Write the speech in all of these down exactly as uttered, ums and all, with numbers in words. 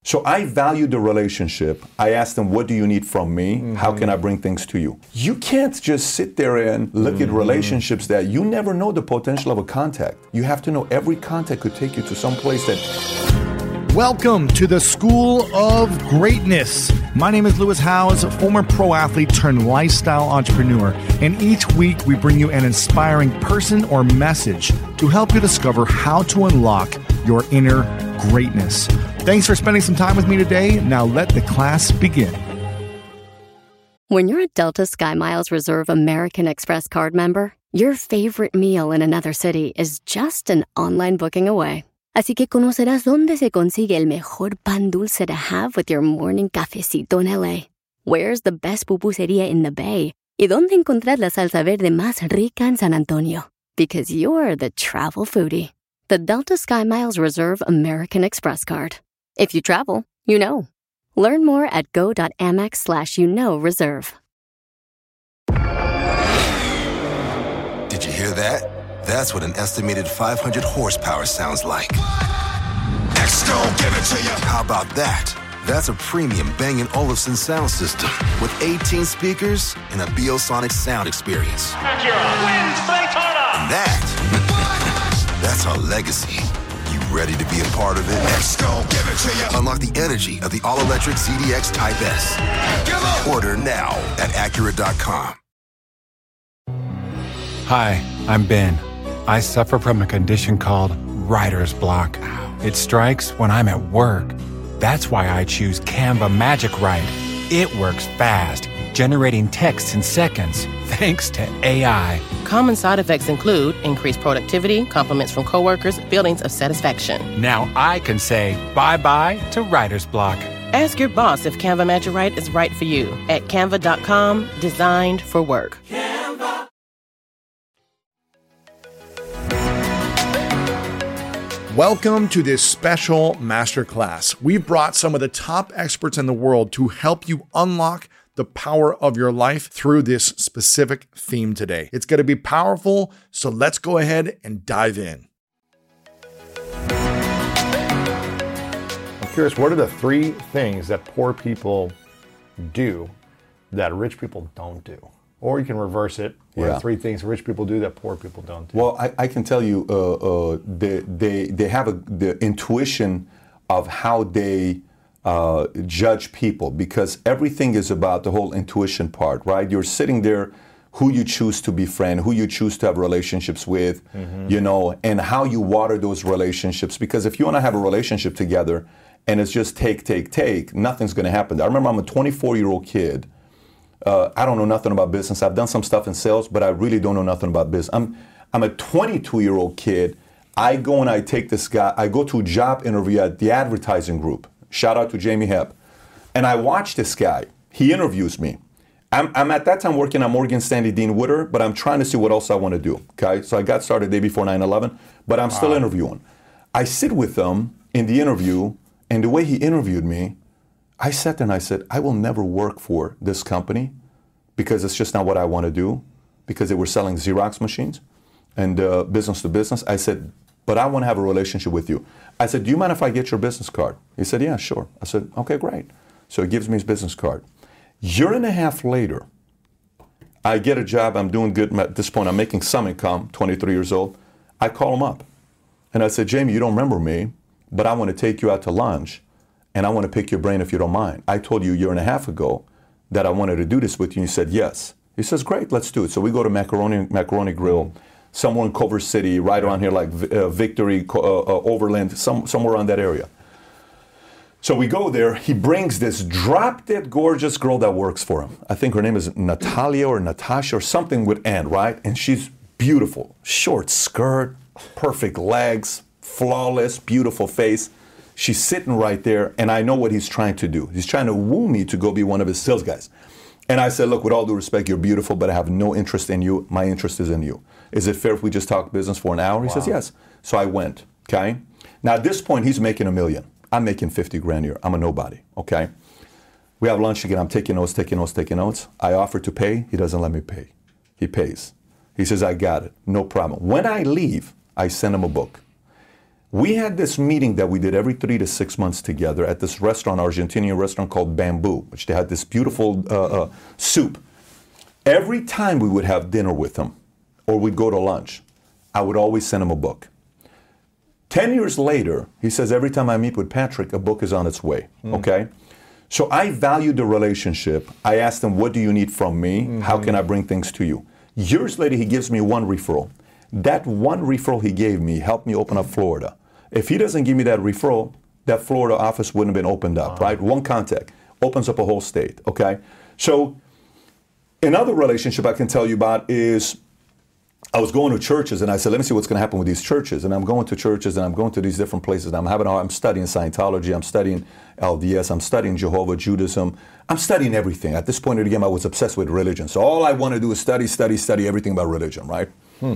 So I value the relationship. I ask them, what do you need from me? Mm-hmm. How can I bring things to you? You can't just sit there and look mm-hmm. at relationships that you never know the potential of a contact. You have to know every contact could take you to some place that... Welcome to the School of Greatness. My name is Lewis Howes, a former pro athlete turned lifestyle entrepreneur. And each week we bring you an inspiring person or message to help you discover how to unlock your inner greatness. Thanks for spending some time with me today. Now let the class begin. When you're a Delta SkyMiles Reserve American Express card member, your favorite meal in another city is just an online booking away. Así que conocerás dónde se consigue el mejor pan dulce to have with your morning cafecito en L A. Where's the best pupusería in the Bay? Y dónde encontrar la salsa verde más rica en San Antonio. Because you're the travel foodie. The Delta SkyMiles Reserve American Express card. If you travel, you know. Learn more at go.amex slash you know reserve. Did you hear that? That's what an estimated five hundred horsepower sounds like. Next, don't give it to you. How about that? That's a premium Bang and Olufsen sound system with eighteen speakers and a Biosonic sound experience. Acura wins Daytona. And that, that's our legacy. You ready to be a part of it? Next, don't give it to you. Unlock the energy of the all-electric Z D X Type S. Order now at Acura dot com. Hi, I'm Ben. I suffer from a condition called writer's block. It strikes when I'm at work. That's why I choose Canva Magic Write. It works fast, generating text in seconds, thanks to A I. Common side effects include increased productivity, compliments from coworkers, feelings of satisfaction. Now I can say bye-bye to writer's block. Ask your boss if Canva Magic Write is right for you at canva dot com, designed for work. Canva. Welcome to this special masterclass. We've brought some of the top experts in the world to help you unlock the power of your life through this specific theme today. It's going to be powerful, so let's go ahead and dive in. I'm curious, what are the three things that poor people do that rich people don't do? Or you can reverse it. What yeah. are three things rich people do that poor people don't do? Well, I, I can tell you, uh, uh, they, they, they have a, the intuition of how they uh, judge people, because everything is about the whole intuition part, right? You're sitting there, who you choose to befriend, who you choose to have relationships with, mm-hmm. you know, and how you water those relationships. Because if you want to have a relationship together and it's just take, take, take, nothing's going to happen. I remember I'm a twenty-four-year-old kid. Uh, I don't know nothing about business. I've done some stuff in sales, but I really don't know nothing about business. I'm I'm a twenty-two-year-old kid. I go and I take this guy, I go to a job interview at the advertising group. Shout out to Jamie Hepp. And I watch this guy. He interviews me. I'm, I'm at that time working at Morgan Stanley Dean Witter, but I'm trying to see what else I want to do. Okay, so I got started the day before nine eleven, but I'm still wow. interviewing. I sit with them in the interview, and the way he interviewed me, I sat there and I said, I will never work for this company because it's just not what I want to do, because they were selling Xerox machines and uh, business to business. I said, but I want to have a relationship with you. I said, do you mind if I get your business card? He said, yeah, sure. I said, okay, great. So he gives me his business card. Year and a half later, I get a job. I'm doing good. At this point, I'm making some income, twenty-three years old. I call him up. And I said, Jamie, you don't remember me, but I want to take you out to lunch. And I want to pick your brain if you don't mind. I told you a year and a half ago that I wanted to do this with you. And you said yes. He says, great, let's do it. So we go to Macaroni Macaroni Grill, somewhere in Culver City, right around here, like uh, Victory, uh, uh, Overland, some, somewhere around that area. So we go there. He brings this drop-dead gorgeous girl that works for him. I think her name is Natalia or Natasha or something with N, right? And she's beautiful. Short skirt, perfect legs, flawless, beautiful face. She's sitting right there, and I know what he's trying to do. He's trying to woo me to go be one of his sales guys. And I said, look, with all due respect, you're beautiful, but I have no interest in you. My interest is in you. Is it fair if we just talk business for an hour? He wow. says, yes. So I went, okay? Now, at this point, he's making a million. I'm making fifty grand a year. I'm a nobody, okay? We have lunch again. I'm taking notes, taking notes, taking notes. I offer to pay. He doesn't let me pay. He pays. He says, I got it. No problem. When I leave, I send him a book. We had this meeting that we did every three to six months together at this restaurant, Argentinian restaurant called Bamboo, which they had this beautiful uh, uh, soup. Every time we would have dinner with him, or we'd go to lunch, I would always send him a book. Ten years later, he says, every time I meet with Patrick, a book is on its way, mm. okay? So I valued the relationship. I asked him, what do you need from me? Mm-hmm. How can I bring things to you? Years later, he gives me one referral. That one referral he gave me helped me open up Florida. If he doesn't give me that referral, that Florida office wouldn't have been opened up, wow. right? One contact opens up a whole state, okay? So another relationship I can tell you about is I was going to churches and I said, let me see what's going to happen with these churches. And I'm going to churches and I'm going to these different places. And I'm having, I'm studying Scientology, I'm studying L D S, I'm studying Jehovah, Judaism. I'm studying everything. At this point in the game, I was obsessed with religion. So all I want to do is study, study, study everything about religion, right? Hmm.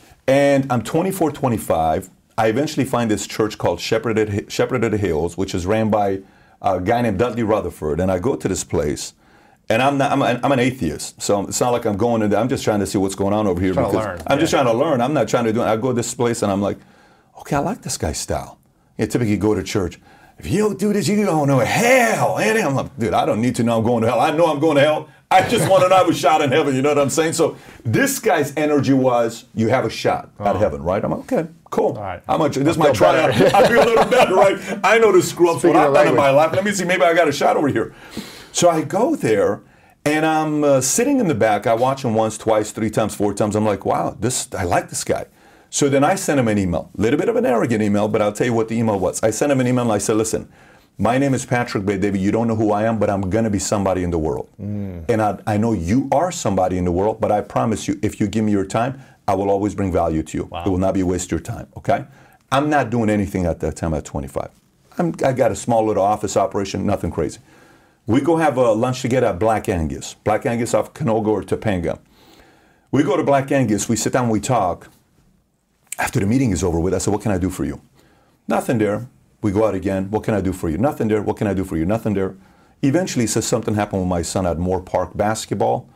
And I'm twenty-four, twenty-five. I eventually find this church called Shepherd at, Shepherd at the Hills, which is ran by a guy named Dudley Rutherford. And I go to this place. And I'm not, I'm, a, I'm an atheist, so it's not like I'm going in there. I'm just trying to see what's going on over here. Trying because to learn. I'm yeah. just trying to learn. I'm not trying to do it. I go to this place and I'm like, okay, I like this guy's style. Yeah, typically go to church. If you don't do this, you're going to hell. And I'm like, dude, I don't need to know I'm going to hell. I know I'm going to hell. I just want to know I have a shot in heaven. You know what I'm saying? So this guy's energy was, you have a shot oh. at heaven, right? I'm like, okay, cool. All right. I'm a, this is my tryout. I feel a little better, right? I know the screw ups what I've done in my life. Let me see, maybe I got a shot over here. So I go there. And I'm uh, sitting in the back. I watch him once, twice, three times, four times. I'm like, wow, this I like this guy. So then I sent him an email. A little bit of an arrogant email, but I'll tell you what the email was. I sent him an email and I said, listen, my name is Patrick Bet-David. You don't know who I am, but I'm going to be somebody in the world. Mm. And I, I know you are somebody in the world, but I promise you, if you give me your time, I will always bring value to you. Wow. It will not be a waste of your time, okay? I'm not doing anything at that time at twenty-five. I'm, I got a small little office operation, nothing crazy. We go have a lunch together at Black Angus. Black Angus off Canoga or Topanga. We go to Black Angus, we sit down, we talk. After the meeting is over with, I said, what can I do for you? Nothing there. We go out again, what can I do for you? Nothing there, what can I do for you? Nothing there. Eventually, he says something happened with my son at Moore Park basketball,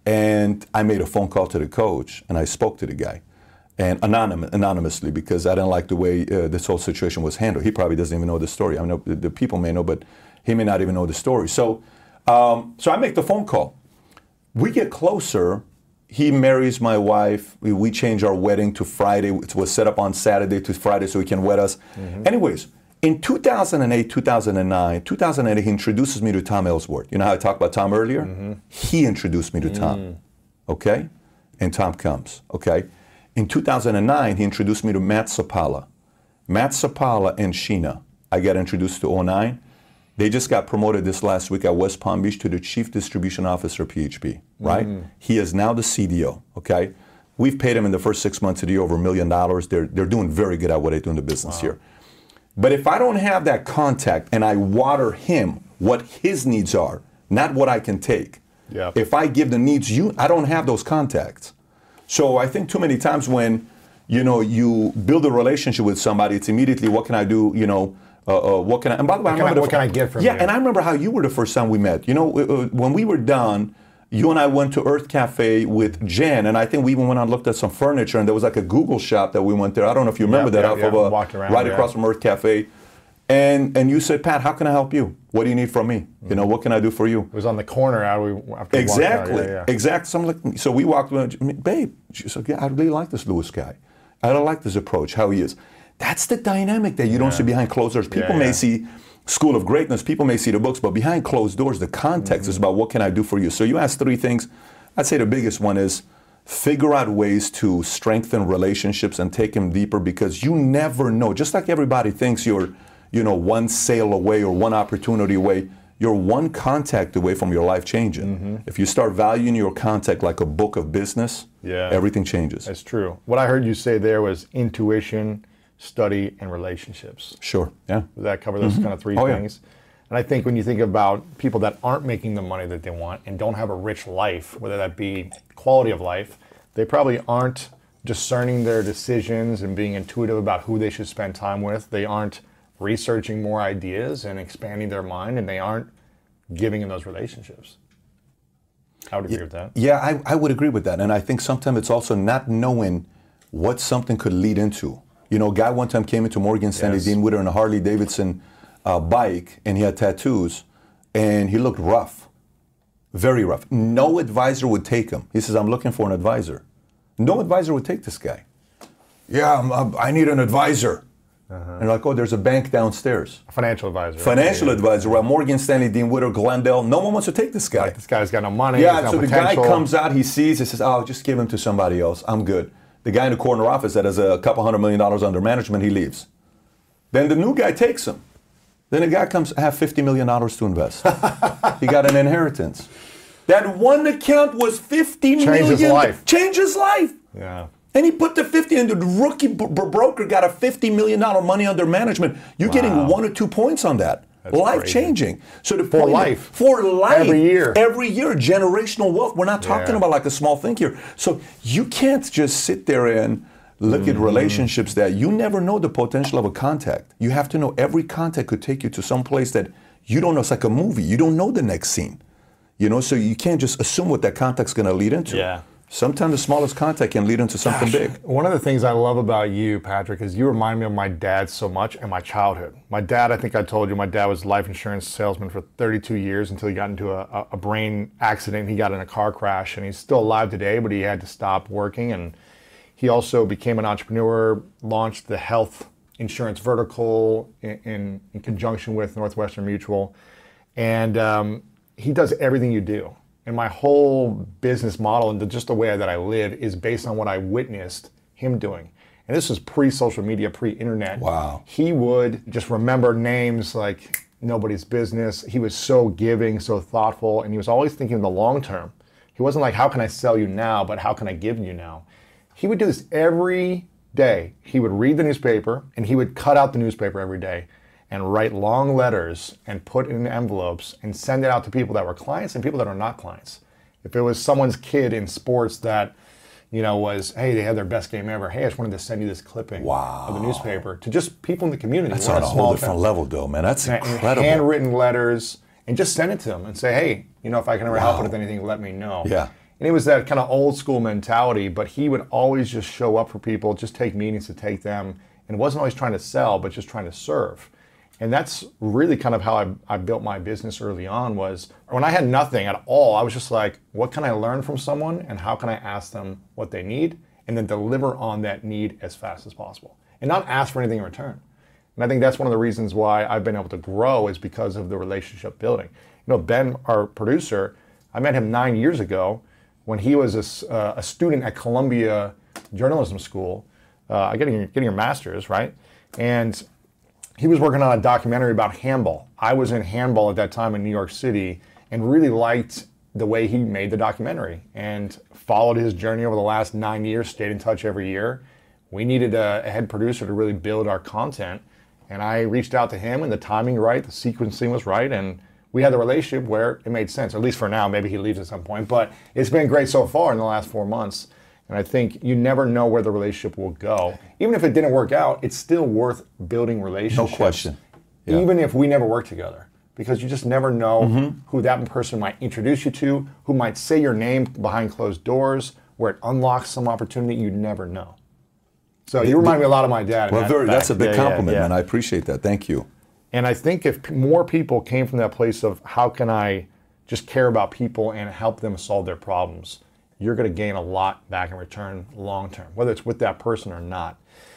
and I made a phone call to the coach, and I spoke to the guy, and anonymous, anonymously, because I didn't like the way uh, this whole situation was handled. He probably doesn't even know the story. I know the, the people may know, but he may not even know the story. So, um, so I make the phone call. We get closer. He marries my wife. We, we change our wedding to Friday. It was set up on Saturday to Friday so he can wed us. Mm-hmm. Anyways, in two thousand eight, two thousand nine, two thousand eight, he introduces me to Tom Ellsworth. You know how I talked about Tom earlier? Mm-hmm. He introduced me to Tom. Mm. Okay? And Tom comes. Okay? In two thousand nine, he introduced me to Matt Sapala. Matt Sapala and Sheena. I got introduced to oh nine. They just got promoted this last week at West Palm Beach to the Chief Distribution Officer, P H P, right? Mm. He is now the C D O, okay? We've paid him in the first six months of the year over a million dollars. They're, they're doing very good at what they do in the business wow. here. But if I don't have that contact and I water him what his needs are, not what I can take, yep. if I give the needs you, I don't have those contacts. So I think too many times when, you know, you build a relationship with somebody, it's immediately, what can I do, you know, Uh, uh, what can I, and by the way, what, I can I, what the, can I get from yeah, you? Yeah, and I remember how you were the first time we met. You know, uh, when we were done, you and I went to Earth Cafe with Jen, and I think we even went out and looked at some furniture, and there was like a Google shop that we went there. I don't know if you remember yeah, that, yeah, off yeah. of a, around, right yeah. across from Earth Cafe. And and you said, Pat, how can I help you? What do you need from me? Mm-hmm. You know, what can I do for you? It was on the corner after we after Exactly, we yeah, yeah. exactly. So, I'm like, so we walked around, babe, she said, yeah, I really like this Lewis guy. I don't like this approach, how he is. That's the dynamic that you yeah. don't see behind closed doors. People yeah, may yeah. see School of Greatness, people may see the books, but behind closed doors, the context mm-hmm. is about what can I do for you. So you asked three things. I'd say the biggest one is figure out ways to strengthen relationships and take them deeper, because you never know. Just like everybody thinks you're, you know, one sale away or one opportunity away, you're one contact away from your life changing. Mm-hmm. If you start valuing your contact like a book of business, yeah. everything changes. That's true. What I heard you say there was intuition, study, and relationships. Sure, yeah. Does that cover those mm-hmm. kind of three oh, things? Yeah. And I think when you think about people that aren't making the money that they want and don't have a rich life, whether that be quality of life, they probably aren't discerning their decisions and being intuitive about who they should spend time with. They aren't researching more ideas and expanding their mind, and they aren't giving in those relationships. I would agree yeah, with that. Yeah, I, I would agree with that. And I think sometimes it's also not knowing what something could lead into. You know, a guy one time came into Morgan Stanley, Yes. Dean Witter, in a Harley Davidson uh, bike, and he had tattoos, and he looked rough, very rough. No advisor would take him. He says, I'm looking for an advisor. No advisor would take this guy. Yeah, I'm, I'm, I need an advisor. Uh-huh. And like, oh, there's a bank downstairs. A financial advisor. Financial yeah. advisor. Well, Morgan Stanley, Dean Witter, Glendale. No one wants to take this guy. Like, this guy's got no money. Yeah, no so potential. the guy comes out, he sees, he says, oh, just give him to somebody else. I'm good. The guy in the corner office that has a couple hundred million dollars under management, he leaves. Then the new guy takes him. Then the guy comes, I have fifty million dollars to invest. He got an inheritance. That one account was fifty Changed million. his life. Changed his life. Yeah. And he put the fifty, and the rookie b- b- broker got a fifty million dollars money under management. You're Wow. getting one or two points on that. That's Life crazy. changing. So the For point life. Is, for life. Every year. Every year. Generational wealth. We're not talking Yeah. about like a small thing here. So you can't just sit there and look Mm-hmm. at relationships that you never know the potential of a contact. You have to know every contact could take you to some place that you don't know. It's like a movie. You don't know the next scene. You know, so you can't just assume what that contact's going to lead into. Yeah. Sometimes the smallest contact can lead into something Gosh, big. One of the things I love about you, Patrick, is you remind me of my dad so much and my childhood. My dad, I think I told you, my dad was a life insurance salesman for thirty-two years until he got into a, a brain accident. He got in a car crash, and he's still alive today, but he had to stop working. And he also became an entrepreneur, launched the health insurance vertical in, in, in conjunction with Northwestern Mutual. And um, he does everything you do. And my whole business model and the, just the way that I live is based on what I witnessed him doing. And this was pre-social media, pre-internet. Wow. He would just remember names like nobody's business. He was so giving, so thoughtful, and he was always thinking of the long term. He wasn't like, how can I sell you now, but how can I give you now? He would do this every day. He would read the newspaper, and he would cut out the newspaper every day and write long letters and put it in envelopes and send it out to people that were clients and people that are not clients. If it was someone's kid in sports that, you know, was, hey, they had their best game ever. Hey, I just wanted to send you this clipping Wow. of the newspaper, to just people in the community. That's We're on a small whole different town. level, though, man. That's And incredible. handwritten letters, and just send it to them and say, hey, you know, if I can ever help Wow. with anything, let me know. Yeah. And it was that kind of old school mentality, but he would always just show up for people, just take meetings to take them, and wasn't always trying to sell, but just trying to serve. And that's really kind of how I, I built my business early on. Was when I had nothing at all, I was just like, what can I learn from someone, and how can I ask them what they need, and then deliver on that need as fast as possible, and not ask for anything in return. And I think that's one of the reasons why I've been able to grow, is because of the relationship building. You know, Ben, our producer, I met him nine years ago when he was a, uh, a student at Columbia Journalism School, uh, getting, getting your master's, right? And he was working on a documentary about handball. I was in handball at that time in New York City and really liked the way he made the documentary and followed his journey over the last nine years, stayed in touch every year. We needed a, a head producer to really build our content. And I reached out to him, and the timing right, the sequencing was right, and we had the relationship where it made sense, at least for now. Maybe he leaves at some point, but it's been great so far in the last four months. And I think you never know where the relationship will go. Even if it didn't work out, it's still worth building relationships. No question. Yeah. Even if we never work together. Because you just never know Mm-hmm. who that person might introduce you to, who might say your name behind closed doors, where it unlocks some opportunity you never know. So you remind me a lot of my dad. in Well, that very, that's a fact. big Yeah, yeah, compliment, yeah. man. I appreciate that. Thank you. And I think if p- more people came from that place of how can I just care about people and help them solve their problems, you're going to gain a lot back in return long term, whether it's with that person or not.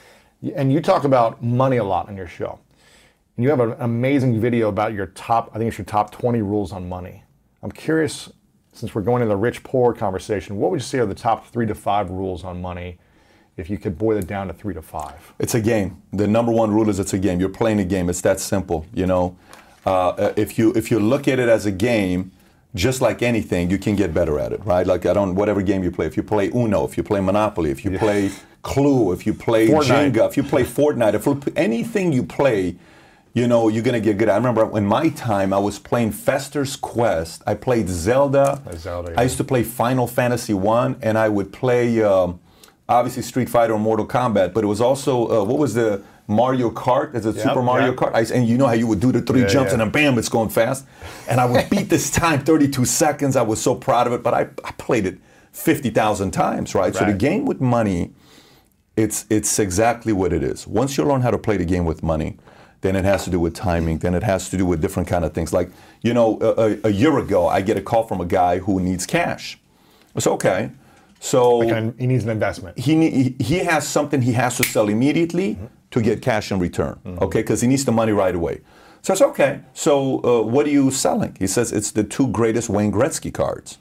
Y- And you talk about money a lot on your show. And you have an amazing video about your top, I think it's your top twenty rules on money. I'm curious, since we're going into the rich-poor conversation, what would you say are the top three to five rules on money if you could boil it down to three to five? It's a game. The number one rule is it's a game. You're playing a game. It's that simple. You know, uh, if you if you look at it as a game, just like anything, you can get better at it, right? Like I don't whatever game you play. If you play Uno, if you play Monopoly, if you play Clue, if you play Fortnite. Jenga, if you play Fortnite, if you, anything you play, you know, you're gonna get good. I remember in my time, I was playing Fester's Quest. I played Zelda. Zelda, I yeah. used to play Final Fantasy One, and I would play. Um, Obviously, Street Fighter or Mortal Kombat, but it was also, uh, what was the Mario Kart? Is it Yep, Super Mario yep. Kart? I, and you know how you would do the three Yeah, jumps yeah. and then bam, it's going fast. And I would beat this time, thirty-two seconds. I was so proud of it, but I, I played it fifty thousand times, right? So the Right. game with money It's it's exactly what it is. Once you learn how to play the game with money, then it has to do with timing. Then it has to do with different kind of things. Like, you know, a, a year ago, I get a call from a guy who needs cash. It's okay. So like an, he needs an investment. He he, he has something he has to sell immediately mm-hmm. to get cash in return. Mm-hmm. Okay, because he needs the money right away. So I said, okay. So uh, what are you selling? He says it's the two greatest Wayne Gretzky cards.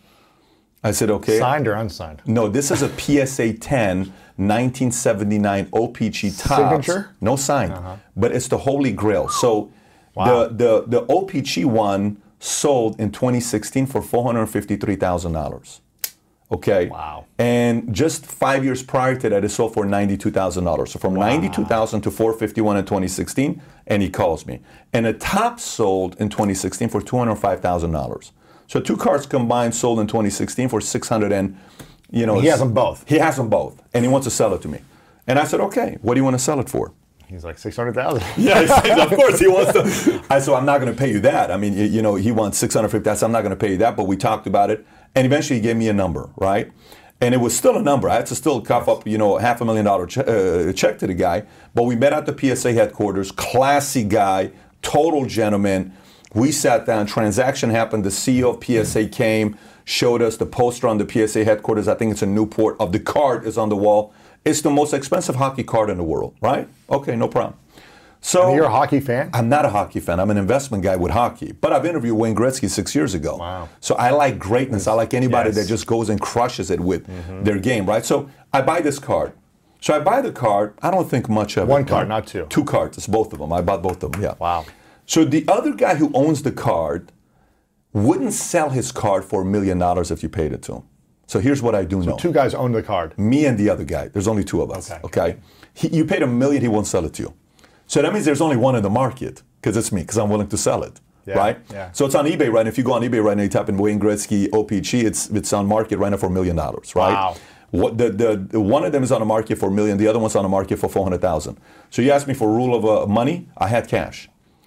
I said, okay. Signed or unsigned? No, this is a P S A ten nineteen seventy-nine O P G Topps. Signature? No signed, uh-huh. but it's the Holy Grail. So wow. the, the, the O P G one sold in twenty sixteen for four hundred fifty-three thousand dollars. Okay? Wow. And just five years prior to that, it sold for ninety-two thousand dollars. So from wow. ninety-two thousand dollars to four hundred fifty-one thousand dollars in twenty sixteen, and he calls me. And the top sold in twenty sixteen for two hundred five thousand dollars. So two cards combined sold in twenty sixteen for six hundred and, you know. He has them both. He has them both, and he wants to sell it to me. And I said, okay, what do you want to sell it for? He's like six hundred thousand dollars. Yeah, of course he wants to. I said, I'm not going to pay you that. I mean, you, you know, he wants six hundred fifty thousand dollars. I'm not going to pay you that, but we talked about it, and eventually he gave me a number, right? And it was still a number. I had to still cough up, you know, half a million dollar che- uh, check to the guy. But we met at the P S A headquarters. Classy guy, total gentleman. We sat down, transaction happened, the C E O of P S A came, showed us the poster on the P S A headquarters, I think it's in Newport, of the card is on the wall. It's the most expensive hockey card in the world, right? Okay, no problem. So and you're a hockey fan? I'm not a hockey fan. I'm an investment guy with hockey. But I've interviewed Wayne Gretzky six years ago. Wow. So I like greatness. I like anybody yes. that just goes and crushes it with mm-hmm. their game, right? So I buy this card. So I buy the card. I don't think much of One it. One card, not two. Two cards. It's both of them. I bought both of them, yeah. Wow. So the other guy who owns the card wouldn't sell his card for a million dollars if you paid it to him. So here's what I do so know. Two guys own the card. Me and the other guy. There's only two of us. Okay. okay? He, you paid a million, he won't sell it to you. So that means there's only one in the market, because it's me, because I'm willing to sell it. Yeah, right? Yeah. So it's on eBay right now. If you go on eBay right now, you type in Wayne Gretzky O P G, it's it's on market right now for a million dollars, right? Wow. What the, the the one of them is on the market for a million, the other one's on the market for four hundred thousand. So you asked me for a rule of uh, money, I had cash.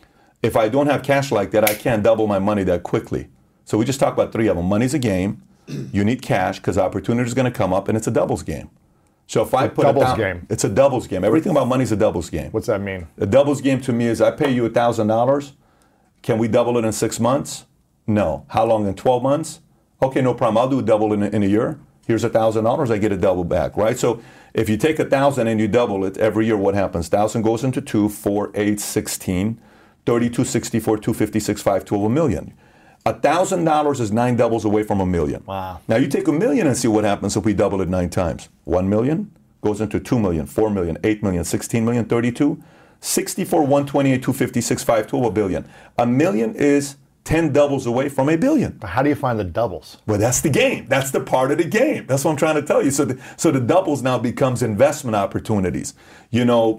If I don't have cash like that, I can't double my money that quickly. So we just talked about three of them. Money's a game. You need cash because opportunity is going to come up, and it's a doubles game. So if I a put doubles it down, game. It's a doubles game. Everything about money is a doubles game. What's that mean? A doubles game to me is I pay you a thousand dollars. Can we double it in six months? No. How long? In twelve months? Okay, no problem. I'll do a double in a, in a year. Here's a thousand dollars. I get a double back, right? So if you take a thousand and you double it every year, what happens? Thousand goes into two, four, eight, sixteen, thirty-two, sixty-four, two fifty-six, five, twelve, a million. A thousand dollars is nine doubles away from a million. Wow. Now you take a million and see what happens if we double it nine times. One million goes into two million, four million, eight million, sixteen million, thirty-two, sixty-four, one twenty-eight, two fifty-six, five, twelve, a billion. A million is ten doubles away from a billion. But how do you find the doubles? Well, that's the game. That's the part of the game. That's what I'm trying to tell you. So the, so the doubles now becomes investment opportunities. You know,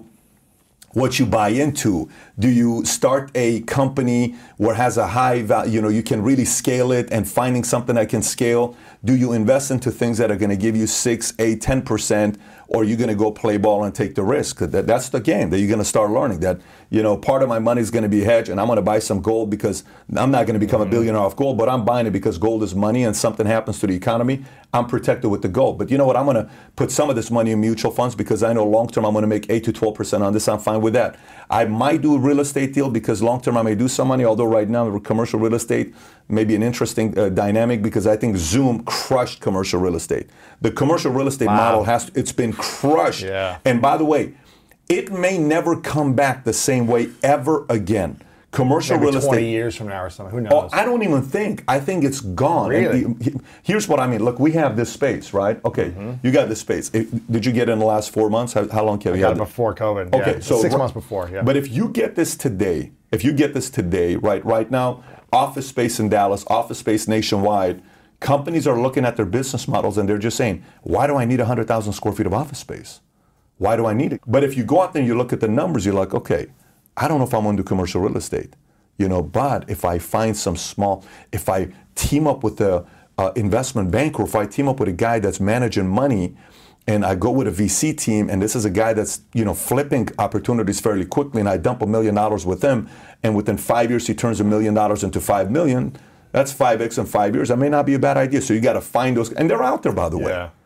what you buy into. Do you start a company where it has a high value, you know, you can really scale it and finding something that can scale? Do you invest into things that are going to give you six, eight, ten percent, or are you going to go play ball and take the risk? That, that's the game that you're going to start learning that, you know, part of my money is going to be hedged and I'm going to buy some gold because I'm not going to become mm-hmm. a billionaire off gold, but I'm buying it because gold is money and something happens to the economy, I'm protected with the gold. But you know what? I'm going to put some of this money in mutual funds because I know long term I'm going to make eight to twelve percent on this. I'm fine with that. I might do a real estate deal because long term I may do some money, although right now commercial real estate may be an interesting uh, dynamic because I think Zoom crushed commercial real estate. The commercial real estate wow. model has, it's been crushed. Yeah. And by the way, it may never come back the same way ever again. Commercial Maybe real estate. twenty years from now or something. Who knows? Oh, I don't even think. I think it's gone. Really? And the, here's what I mean. Look, we have this space, right? Okay, mm-hmm. you got this space. It, did you get it in the last four months? How, how long have I you got had it it? before COVID. Okay, yeah. so six months before. Yeah. But if you get this today, if you get this today, right, right now, office space in Dallas, office space nationwide, companies are looking at their business models and they're just saying, why do I need one hundred thousand square feet of office space? Why do I need it? But if you go out there and you look at the numbers, you're like, okay, I don't know if I'm going to do commercial real estate. You know, but if I find some small, if I team up with a uh, investment banker, if I team up with a guy that's managing money, and I go with a V C team, and this is a guy that's, you know, flipping opportunities fairly quickly, and I dump a million dollars with him, and within five years he turns a million dollars into five million. That's five x in five years. That may not be a bad idea. So you got to find those, and they're out there, by the way. Yeah.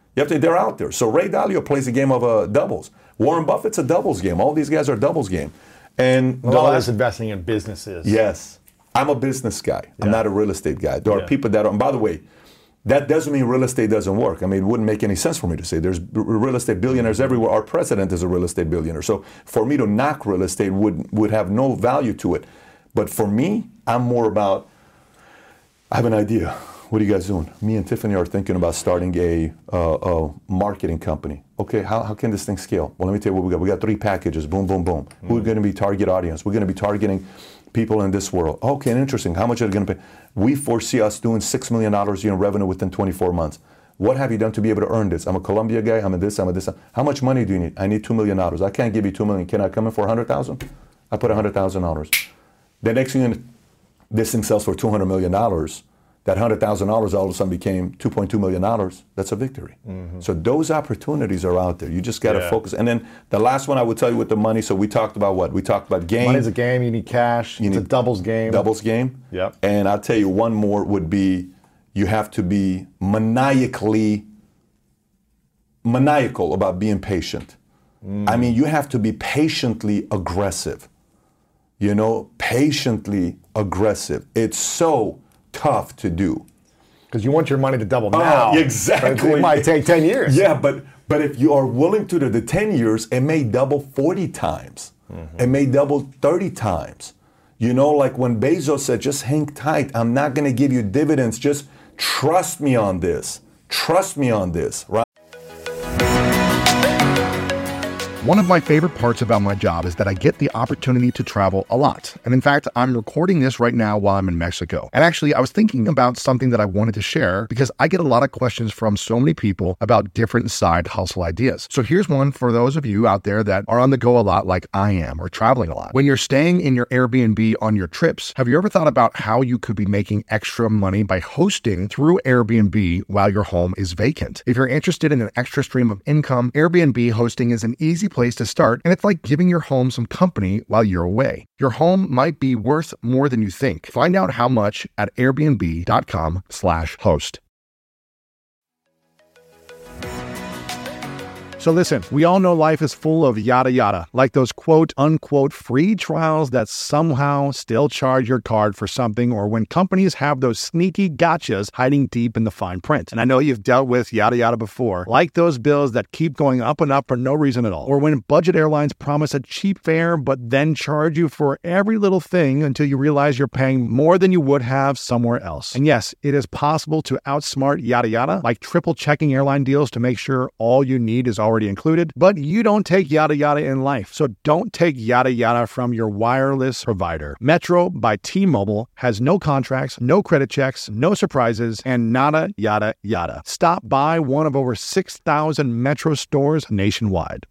You have to, they're out there. So Ray Dalio plays a game of uh, doubles. Warren Buffett's a doubles game. All these guys are doubles game. And a lot of us investing in businesses. Yes. I'm a business guy. Yeah. I'm not a real estate guy. There are yeah. people that are, and by the way, that doesn't mean real estate doesn't work. I mean, it wouldn't make any sense for me to say. There's real estate billionaires everywhere. Our president is a real estate billionaire. So for me to knock real estate would, would have no value to it. But for me, I'm more about, I have an idea. What are you guys doing? Me and Tiffany are thinking about starting a, uh, a marketing company. Okay, how, how can this thing scale? Well, let me tell you what we got. We got three packages, boom, boom, boom. Mm. Who are going to be target audience? We're going to be targeting people in this world. Okay, interesting. How much are they going to pay? We foresee us doing six million dollars a year in revenue within twenty-four months. What have you done to be able to earn this? I'm a Columbia guy. I'm a this, I'm a this. How much money do you need? I need two million dollars. I can't give you two million dollars. Can I come in for one hundred thousand dollars? I put one hundred thousand dollars. The next thing, this thing sells for two hundred million dollars. That one hundred thousand dollars all of a sudden became two point two million dollars. That's a victory. Mm-hmm. So those opportunities are out there. You just got to yeah. focus. And then the last one I would tell you with the money, so we talked about what? We talked about game. Money's a game. You need cash. You it's need a doubles game. Doubles game. Yep. And I'll tell you one more would be you have to be maniacally, maniacal about being patient. Mm. I mean, you have to be patiently aggressive. You know, patiently aggressive. It's so tough to do. Because you want your money to double now. Uh, exactly. It might take ten years. Yeah, but but if you are willing to do the ten years, it may double forty times. Mm-hmm. It may double thirty times. You know, like when Bezos said, just hang tight. I'm not going to give you dividends. Just trust me on this. Trust me on this, right? One of my favorite parts about my job is that I get the opportunity to travel a lot. And in fact, I'm recording this right now while I'm in Mexico. And actually, I was thinking about something that I wanted to share because I get a lot of questions from so many people about different side hustle ideas. So here's one for those of you out there that are on the go a lot like I am or traveling a lot. When you're staying in your Airbnb on your trips, have you ever thought about how you could be making extra money by hosting through Airbnb while your home is vacant? If you're interested in an extra stream of income, Airbnb hosting is an easy place to start, and it's like giving your home some company while you're away. Your home might be worth more than you think. Find out how much at airbnb.com slash host. So listen, we all know life is full of yada yada, like those quote unquote free trials that somehow still charge your card for something, or when companies have those sneaky gotchas hiding deep in the fine print. And I know you've dealt with yada yada before, like those bills that keep going up and up for no reason at all, or when budget airlines promise a cheap fare but then charge you for every little thing until you realize you're paying more than you would have somewhere else. And yes, it is possible to outsmart yada yada, like triple checking airline deals to make sure all you need is already already included, but you don't take yada yada in life. So don't take yada yada from your wireless provider. Metro by T-Mobile has no contracts, no credit checks, no surprises, and nada yada yada. Stop by one of over six thousand Metro stores nationwide.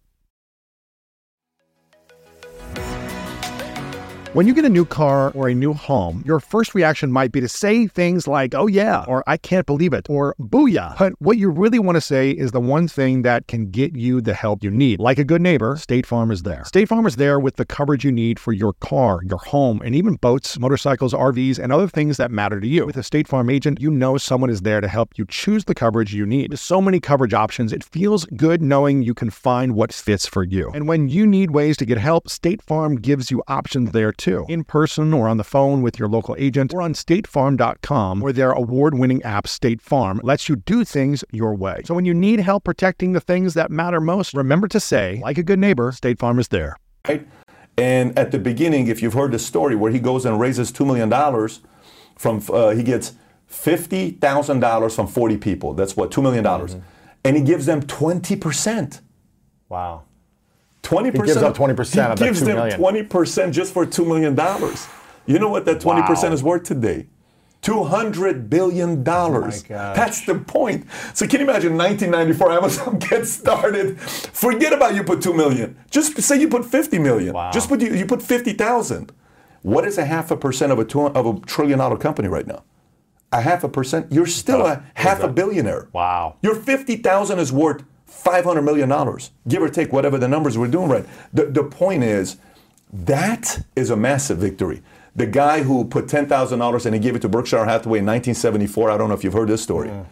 When you get a new car or a new home, your first reaction might be to say things like, oh yeah, or I can't believe it, or booyah. But what you really want to say is the one thing that can get you the help you need. Like a good neighbor, State Farm is there. State Farm is there with the coverage you need for your car, your home, and even boats, motorcycles, R Vs, and other things that matter to you. With a State Farm agent, you know someone is there to help you choose the coverage you need. With so many coverage options, it feels good knowing you can find what fits for you. And when you need ways to get help, State Farm gives you options there too, in person or on the phone with your local agent or on state farm dot com, where their award-winning app State Farm lets you do things your way. So when you need help protecting the things that matter most, remember to say, like a good neighbor, State Farm is there. Right? And at the beginning, if you've heard the story where he goes and raises two million dollars from, uh, he gets fifty thousand dollars from forty people. That's what, two million dollars. Mm-hmm. And he gives them twenty percent. Wow. twenty percent. He gives up twenty percent of that two million. He gives them twenty percent just for two million dollars. You know what that twenty percent wow. is worth today? two hundred billion dollars. Oh my gosh. That's the point. So can you imagine nineteen ninety-four Amazon gets started? Forget about you put two million. Just say you put fifty million. Wow. Just put you, you put fifty thousand. What is a half a percent of a two, of a trillion dollar company right now? A half a percent? You're still a half a billionaire. Wow. Your fifty thousand is worth five hundred million dollars, give or take whatever the numbers we're doing right. The, the point is, that is a massive victory. The guy who put ten thousand dollars and he gave it to Berkshire Hathaway in nineteen seventy-four, I don't know if you've heard this story. Mm.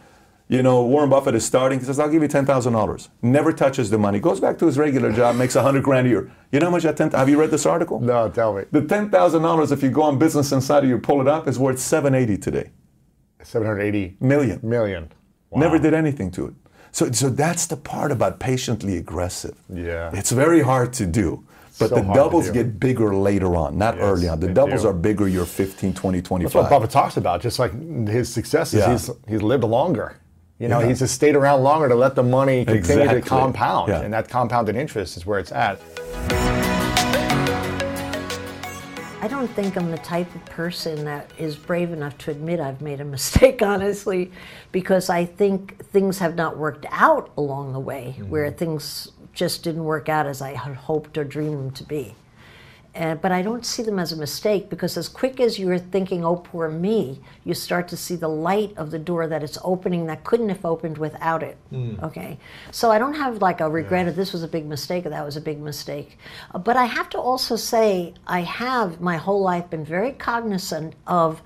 you know, Warren Buffett is starting. He says, I'll give you ten thousand dollars. Never touches the money. Goes back to his regular job, makes one hundred grand a year. You know how much that ten, have you read this article? No, tell me. The ten thousand dollars, if you go on Business Insider, you pull it up, is worth seven hundred eighty today. seven hundred eighty million. Million. Wow. Never did anything to it. So, so that's the part about patiently aggressive. Yeah. It's very hard to do. But So the hard to doubles do. get bigger later on, not Yes, early on. The they doubles do. are bigger, you're fifteen, twenty, That's twenty-five. what Buffett talks about. Just like his successes, Yeah. he's he's lived longer. You know, Yeah. he's just stayed around longer to let the money continue Exactly. to compound, Yeah. and that compounded interest is where it's at. I don't think I'm the type of person that is brave enough to admit I've made a mistake, honestly, because I think things have not worked out along the way, mm-hmm. where things just didn't work out as I had hoped or dreamed them to be. Uh, but I don't see them as a mistake, because as quick as you're thinking, oh, poor me, you start to see the light of the door that it's opening that couldn't have opened without it. Mm. Okay, so I don't have like a regret yeah. of this was a big mistake or that was a big mistake. Uh, but I have to also say I have my whole life been very cognizant of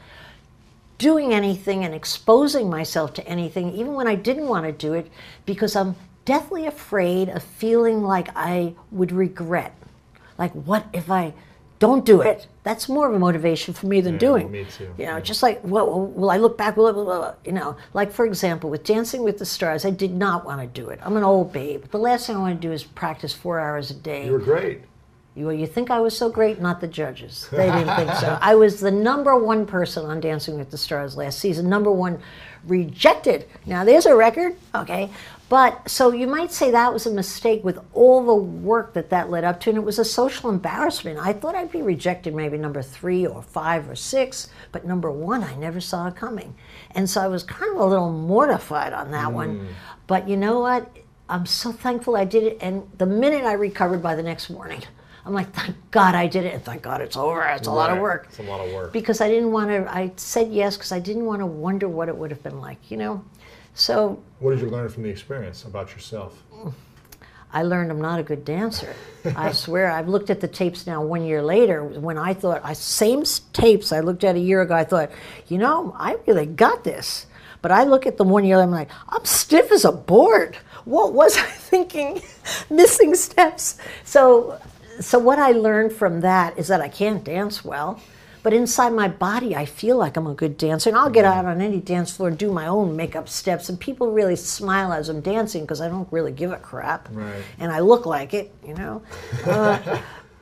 doing anything and exposing myself to anything, even when I didn't want to do it, because I'm deathly afraid of feeling like I would regret. Like, what if I don't do it? That's more of a motivation for me than yeah, doing. Me too. You know, yeah. just like, well, will I look back? Blah, blah, blah, blah. You know, like for example, with Dancing with the Stars, I did not want to do it. I'm an old babe. The last thing I want to do is practice four hours a day. You were great. You, well, you think I was so great? Not the judges. They didn't think so. I was the number one person on Dancing with the Stars last season. Number one rejected. Now, there's a record, okay? But, so you might say that was a mistake with all the work that that led up to, and it was a social embarrassment. I thought I'd be rejected maybe number three or five or six, but number one, I never saw it coming. And so I was kind of a little mortified on that mm. one. But you know what? I'm so thankful I did it, and the minute I recovered by the next morning, I'm like, thank God I did it, and thank God it's over. It's a right. lot of work. It's a lot of work. Because I didn't want to, I said yes because I didn't want to wonder what it would have been like, you know? So. What did you learn from the experience about yourself? I learned I'm not a good dancer. I swear, I've looked at the tapes now one year later when I thought, I same tapes I looked at a year ago, I thought, you know, I really got this. But I look at them one year, I'm like, I'm stiff as a board. What was I thinking? Missing steps. So, so what I learned from that is that I can't dance well. But inside my body, I feel like I'm a good dancer. And I'll get out on any dance floor and do my own makeup steps. And people really smile as I'm dancing because I don't really give a crap. Right. And I look like it, you know. Uh,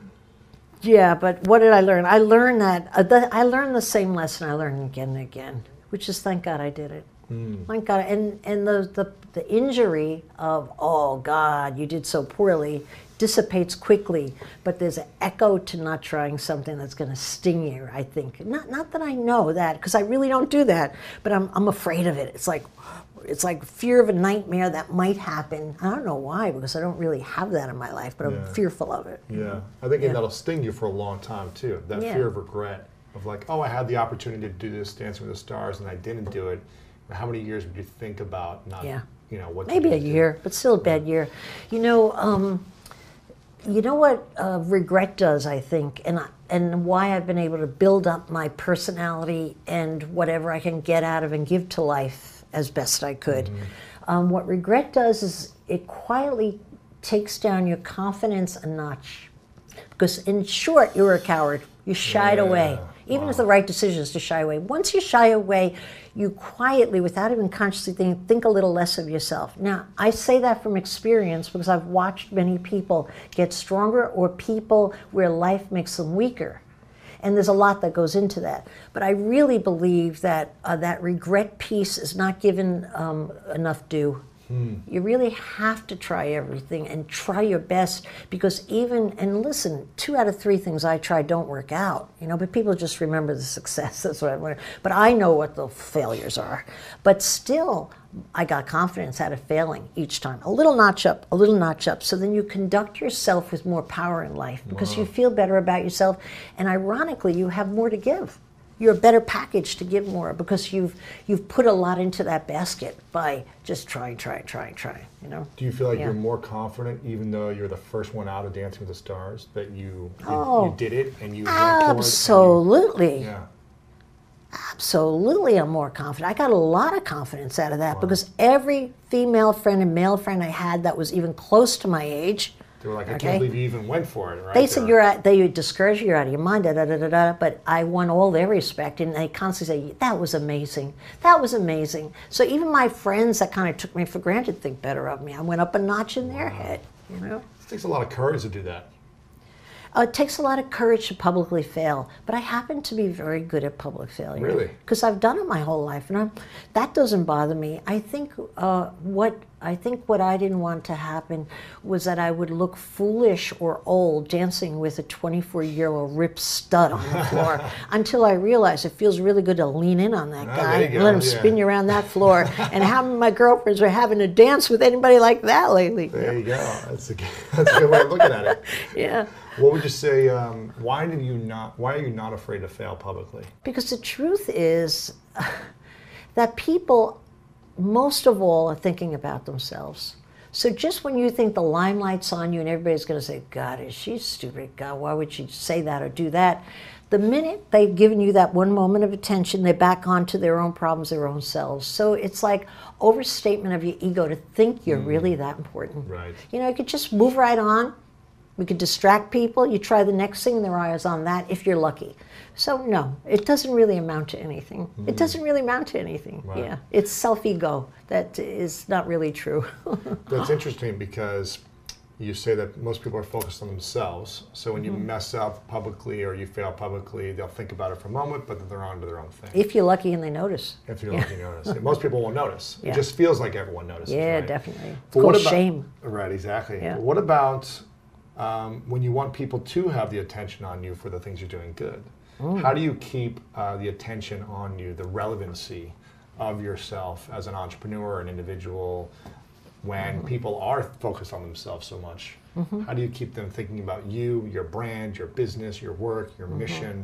yeah, but what did I learn? I learned that, uh, the, I learned the same lesson I learned again and again, which is thank God I did it. Mm. Thank God. And, and the, the, the injury of, oh, God, you did so poorly, dissipates quickly, but there's an echo to not trying something that's going to sting you, I think. Not not that I know that, because I really don't do that, but I'm I'm afraid of it. It's like it's like fear of a nightmare that might happen. I don't know why, because I don't really have that in my life, but yeah. I'm fearful of it. Yeah, I think yeah. that'll sting you for a long time too. That yeah. fear of regret, of like, oh, I had the opportunity to do this Dancing with the Stars and I didn't do it. How many years would you think about not, yeah. you know, what? Maybe a do? year, but still a bad year. You know. Um, You know what uh, regret does, I think, and I, and why I've been able to build up my personality and whatever I can get out of and give to life as best I could. Mm-hmm. Um, what regret does is it quietly takes down your confidence a notch. Because in short, you were a coward. You shied yeah. away. Even wow. if the right decision is to shy away. Once you shy away, you quietly, without even consciously thinking, think a little less of yourself. Now, I say that from experience because I've watched many people get stronger or people where life makes them weaker. And there's a lot that goes into that. But I really believe that uh, that regret piece is not given um, enough due. You really have to try everything and try your best, because even, and listen, two out of three things I try don't work out, you know, but people just remember the success. That's what I learned. But I know what the failures are. But still, I got confidence out of failing each time. A little notch up, a little notch up. So then you conduct yourself with more power in life because wow. you feel better about yourself. And ironically, you have more to give. You're a better package to give more because you've you've put a lot into that basket by just trying, trying, trying, trying, you know? Do you feel like yeah. you're more confident even though you're the first one out of Dancing with the Stars, that you you, oh, you did it and you absolutely. went for it and you, yeah. Absolutely, I'm more confident. I got a lot of confidence out of that wow. because every female friend and male friend I had that was even close to my age, they were like, I okay, can't believe you even went for it, right? They said, you're at, they discourage you, you're out of your mind, da, da, da, da, da, but I won all their respect, and they constantly say, that was amazing, that was amazing. So even my friends that kind of took me for granted think better of me. I went up a notch in their wow. head, you know? It takes a lot of courage to do that. Uh, it takes a lot of courage to publicly fail, but I happen to be very good at public failure. Really? Because I've done it my whole life, and I'm, that doesn't bother me. I think uh, what I think what I didn't want to happen was that I would look foolish or old dancing with a twenty-four-year-old ripped stud on the floor until I realized it feels really good to lean in on that oh, guy and go. let him yeah. spin you around that floor. And how many of my girlfriends were having to dance with anybody like that lately? There you go. That's a, that's a good way of looking at it. Yeah. What would you say? Um, why did you not? Why are you not afraid to fail publicly? Because the truth is uh, that people, most of all, are thinking about themselves. So just when you think the limelight's on you and everybody's going to say, "God, is she stupid? God, why would she say that or do that?" The minute they've given you that one moment of attention, they're back onto their own problems, their own selves. So it's like overstatement of your ego to think you're mm. really that important. Right. You know, you could just move right on. We could distract people. You try the next thing, their eye is on that if you're lucky. So no, it doesn't really amount to anything. Mm. It doesn't really amount to anything. Right. Yeah, it's self-ego. That is not really true. That's interesting because you say that most people are focused on themselves. So when mm-hmm. you mess up publicly or you fail publicly, they'll think about it for a moment, but then they're on to their own thing. If you're lucky and they notice. If you're yeah. lucky, you notice. Most people won't notice. Yeah. It just feels like everyone notices. Yeah, right? definitely. It's but called what about, shame. Right, exactly. Yeah. What about um, when you want people to have the attention on you for the things you're doing good? Mm. How do you keep uh, the attention on you, the relevancy of yourself as an entrepreneur or an individual when mm-hmm. people are focused on themselves so much? Mm-hmm. How do you keep them thinking about you, your brand, your business, your work, your mm-hmm. mission?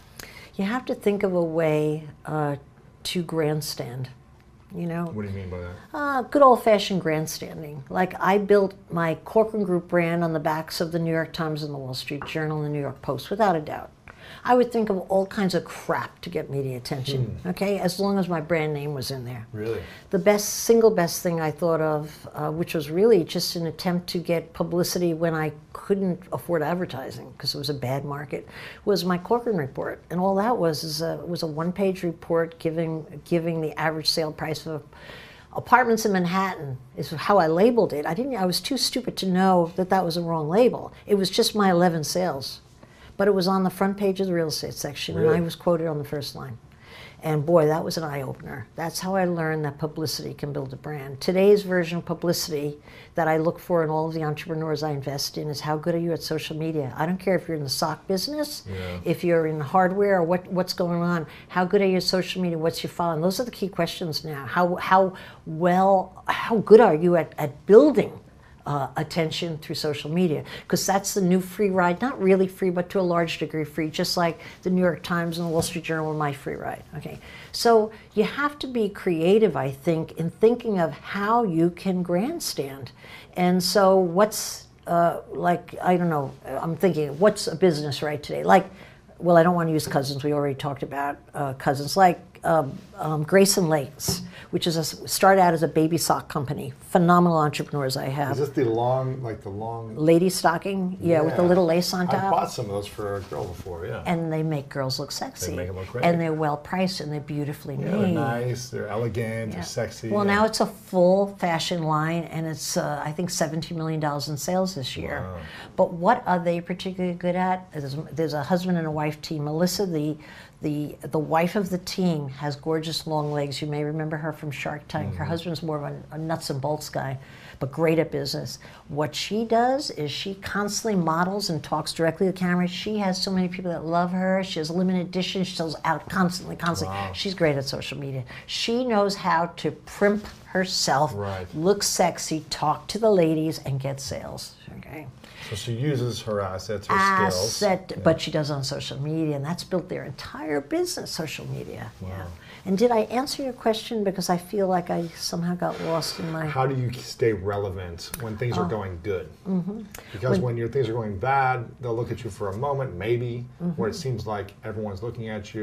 You have to think of a way uh, to grandstand. You know? What do you mean by that? Uh, good old-fashioned grandstanding. Like I built my Corcoran Group brand on the backs of the New York Times and the Wall Street Journal and the New York Post, without a doubt. I would think of all kinds of crap to get media attention, hmm. okay, as long as my brand name was in there. Really? The best, single best thing I thought of, uh, which was really just an attempt to get publicity when I couldn't afford advertising because it was a bad market, was my Corcoran report. And all that was is a, was a one-page report giving, giving the average sale price of apartments in Manhattan, is how I labeled it. I didn't. I was too stupid to know that that was a wrong label. It was just my eleven sales. But it was on the front page of the real estate section, really? And I was quoted on the first line. And boy, that was an eye-opener. That's how I learned that publicity can build a brand. Today's version of publicity that I look for in all of the entrepreneurs I invest in is how good are you at social media? I don't care if you're in the sock business, yeah. if you're in hardware, or what, what's going on. How good are you at social media? What's your following? Those are the key questions now. How, how well, how good are you at, at building Uh, attention through social media, because that's the new free ride. Not really free, but to a large degree free, just like the New York Times and the Wall Street Journal were my free ride. Okay, so you have to be creative, I think, in thinking of how you can grandstand. And so what's, uh, like, I don't know, I'm thinking, what's a business right today? Like, well, I don't want to use Cousins. We already talked about uh, Cousins. Like um, um, Grayson Lakes, which is a, started out as a baby sock company. Phenomenal entrepreneurs I have. Is this the long, like the long... Lady stocking? Yeah, yeah. With the little lace on top. I bought some of those for a girl before, yeah. And they make girls look sexy. They make them look great. And they're well priced and they're beautifully yeah, made. They're nice, they're elegant, yeah. they're sexy. Well, yeah. now it's a full fashion line and it's, uh, I think, seventeen million dollars in sales this year. Wow. But what are they particularly good at? There's, there's a husband and a wife team. Melissa, the The the wife of the team, has gorgeous long legs. You may remember her from Shark Tank. Mm-hmm. Her husband's more of a, a nuts and bolts guy, but great at business. What she does is she constantly models and talks directly to the camera. She has so many people that love her. She has limited editions. She sells out constantly, constantly. Wow. She's great at social media. She knows how to primp herself, right. look sexy, talk to the ladies, and get sales. Okay. So she uses her assets, her Asset, skills. Yeah. But she does on social media, and that's built their entire business, social media. Wow. Yeah. And did I answer your question? Because I feel like I somehow got lost in my... How do you stay relevant when things oh. are going good? Mm-hmm. Because when, when your things are going bad, they'll look at you for a moment, maybe, mm-hmm. where it seems like everyone's looking at you.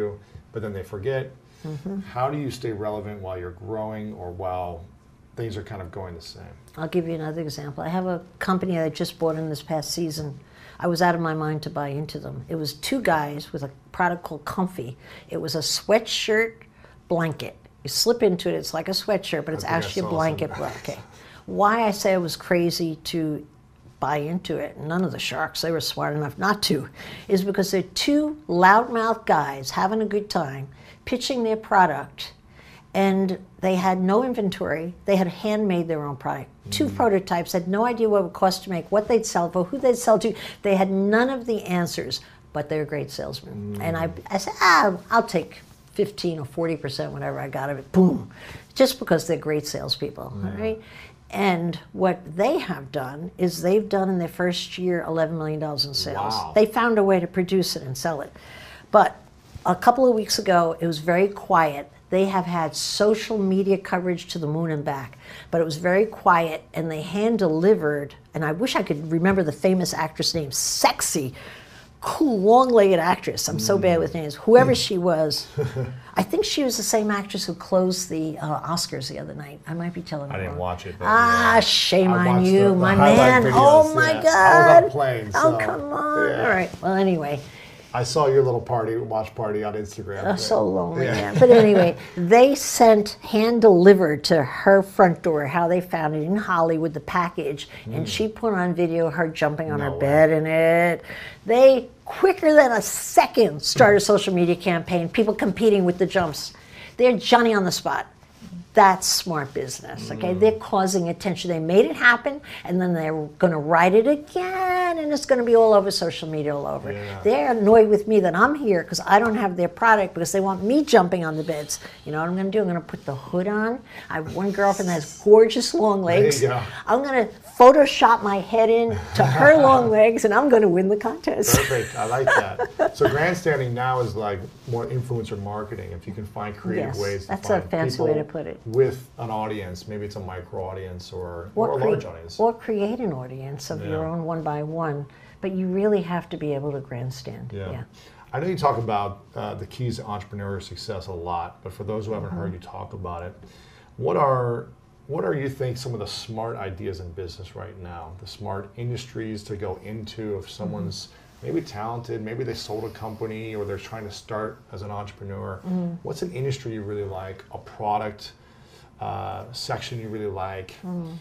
but then they forget. Mm-hmm. How do you stay relevant while you're growing or while things are kind of going the same? I'll give you another example. I have a company that I just bought in this past season. I was out of my mind to buy into them. It was two guys with a product called Comfy. It was a sweatshirt blanket. You slip into it, it's like a sweatshirt, but it's actually a blanket. Okay. Why I say I was crazy to buy into it, none of the sharks, they were smart enough not to, is because they're two loudmouth guys having a good time, pitching their product, and they had no inventory. They had handmade their own product. Mm. Two prototypes, had no idea what it would cost to make, what they'd sell for, who they'd sell to. They had none of the answers, but they're great salesmen. Mm. And I, I said, ah, I'll take fifteen or forty percent, whatever I got of it, boom, just because they're great salespeople, mm. all right? And what they have done is they've done in their first year eleven million dollars in sales. Wow. They found a way to produce it and sell it. But a couple of weeks ago, it was very quiet. They have had social media coverage to the moon and back, but it was very quiet, and they hand-delivered, and I wish I could remember the famous actress name, sexy, cool, long-legged actress. I'm so bad with names. Whoever she was, I think she was the same actress who closed the uh, Oscars the other night. I might be telling you. I didn't wrong. watch it. But ah, yeah. shame I on watched you, the, the my highlight man. videos, Oh my yeah. God. I was on plane, so, oh, come on. yeah. All right. Well, anyway. I saw your little party, watch party on Instagram. Oh, so lonely, yeah. yeah. But anyway, they sent hand-delivered to her front door how they found it in Hollywood, the package, mm. and she put on video her jumping on no her way. bed in it. They, quicker than a second, started a social media campaign, people competing with the jumps. They're Johnny on the spot. That's smart business, okay? Mm. They're causing attention. They made it happen, and then they're going to write it again, and it's going to be all over social media, all over. Yeah. They're annoyed with me that I'm here because I don't have their product because they want me jumping on the beds. You know what I'm going to do? I'm going to put the hood on. I have one girlfriend that has gorgeous long legs. There you go. I'm going to Photoshop my head in to her long legs, and I'm going to win the contest. Perfect. I like that. So grandstanding now is like more influencer marketing. If you can find creative yes, ways to that's find a fancy people way to put it. with an audience, maybe it's a micro audience or, or, or a cre- large audience. Or create an audience of yeah. your own one by one. But you really have to be able to grandstand. Yeah. yeah. I know you talk about uh, the keys to entrepreneurial success a lot, but for those who haven't mm-hmm. heard you talk about it, what are what are you think some of the smart ideas in business right now? The smart industries to go into if someone's mm-hmm. maybe talented, maybe they sold a company or they're trying to start as an entrepreneur. Mm-hmm. What's an industry you really like? A product uh, section you really like? Mm-hmm.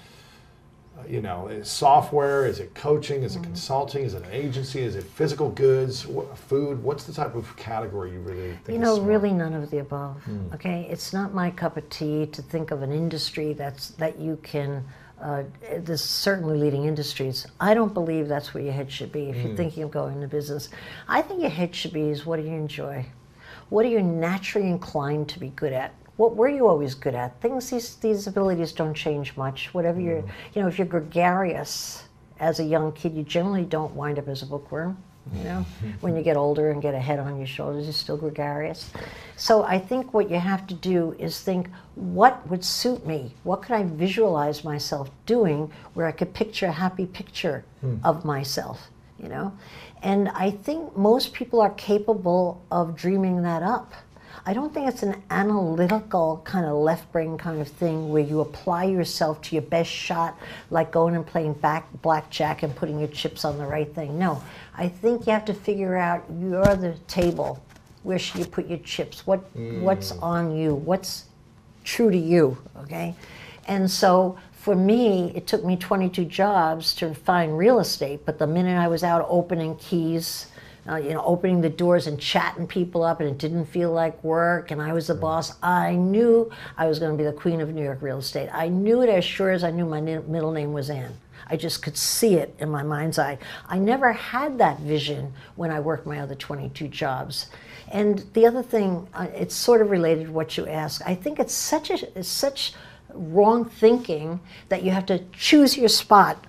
You know, is software, is it coaching, is it consulting, is it an agency, is it physical goods, what, food? What's the type of category you really think You is know, smart? really none of the above, mm. okay? It's not my cup of tea to think of an industry that's that you can, uh, there's certainly leading industries. I don't believe that's where your head should be if mm. you're thinking of going into business. I think your head should be is what do you enjoy? What are you naturally inclined to be good at? What were you always good at? Things, these these abilities don't change much. Whatever you're, you know, if you're gregarious as a young kid, you generally don't wind up as a bookworm. You know, when you get older and get a head on your shoulders, you're still gregarious. So I think what you have to do is think, what would suit me? What could I visualize myself doing where I could picture a happy picture mm. of myself? You know, and I think most people are capable of dreaming that up. I don't think it's an analytical kind of left brain kind of thing where you apply yourself to your best shot, like going and playing back blackjack and putting your chips on the right thing. No, I think you have to figure out you're the table. Where should you put your chips? What mm. what's on you? What's true to you? Okay, and so for me, it took me twenty-two jobs to find real estate. But the minute I was out opening keys. Uh, you know, opening the doors and chatting people up, and it didn't feel like work, and I was the boss. I knew I was going to be the queen of New York real estate. I knew it as sure as I knew my n- middle name was Ann. I just could see it in my mind's eye. I never had that vision when I worked my other twenty-two jobs. And the other thing, uh, it's sort of related to what you asked. I think it's such a it's such wrong thinking that you have to choose your spot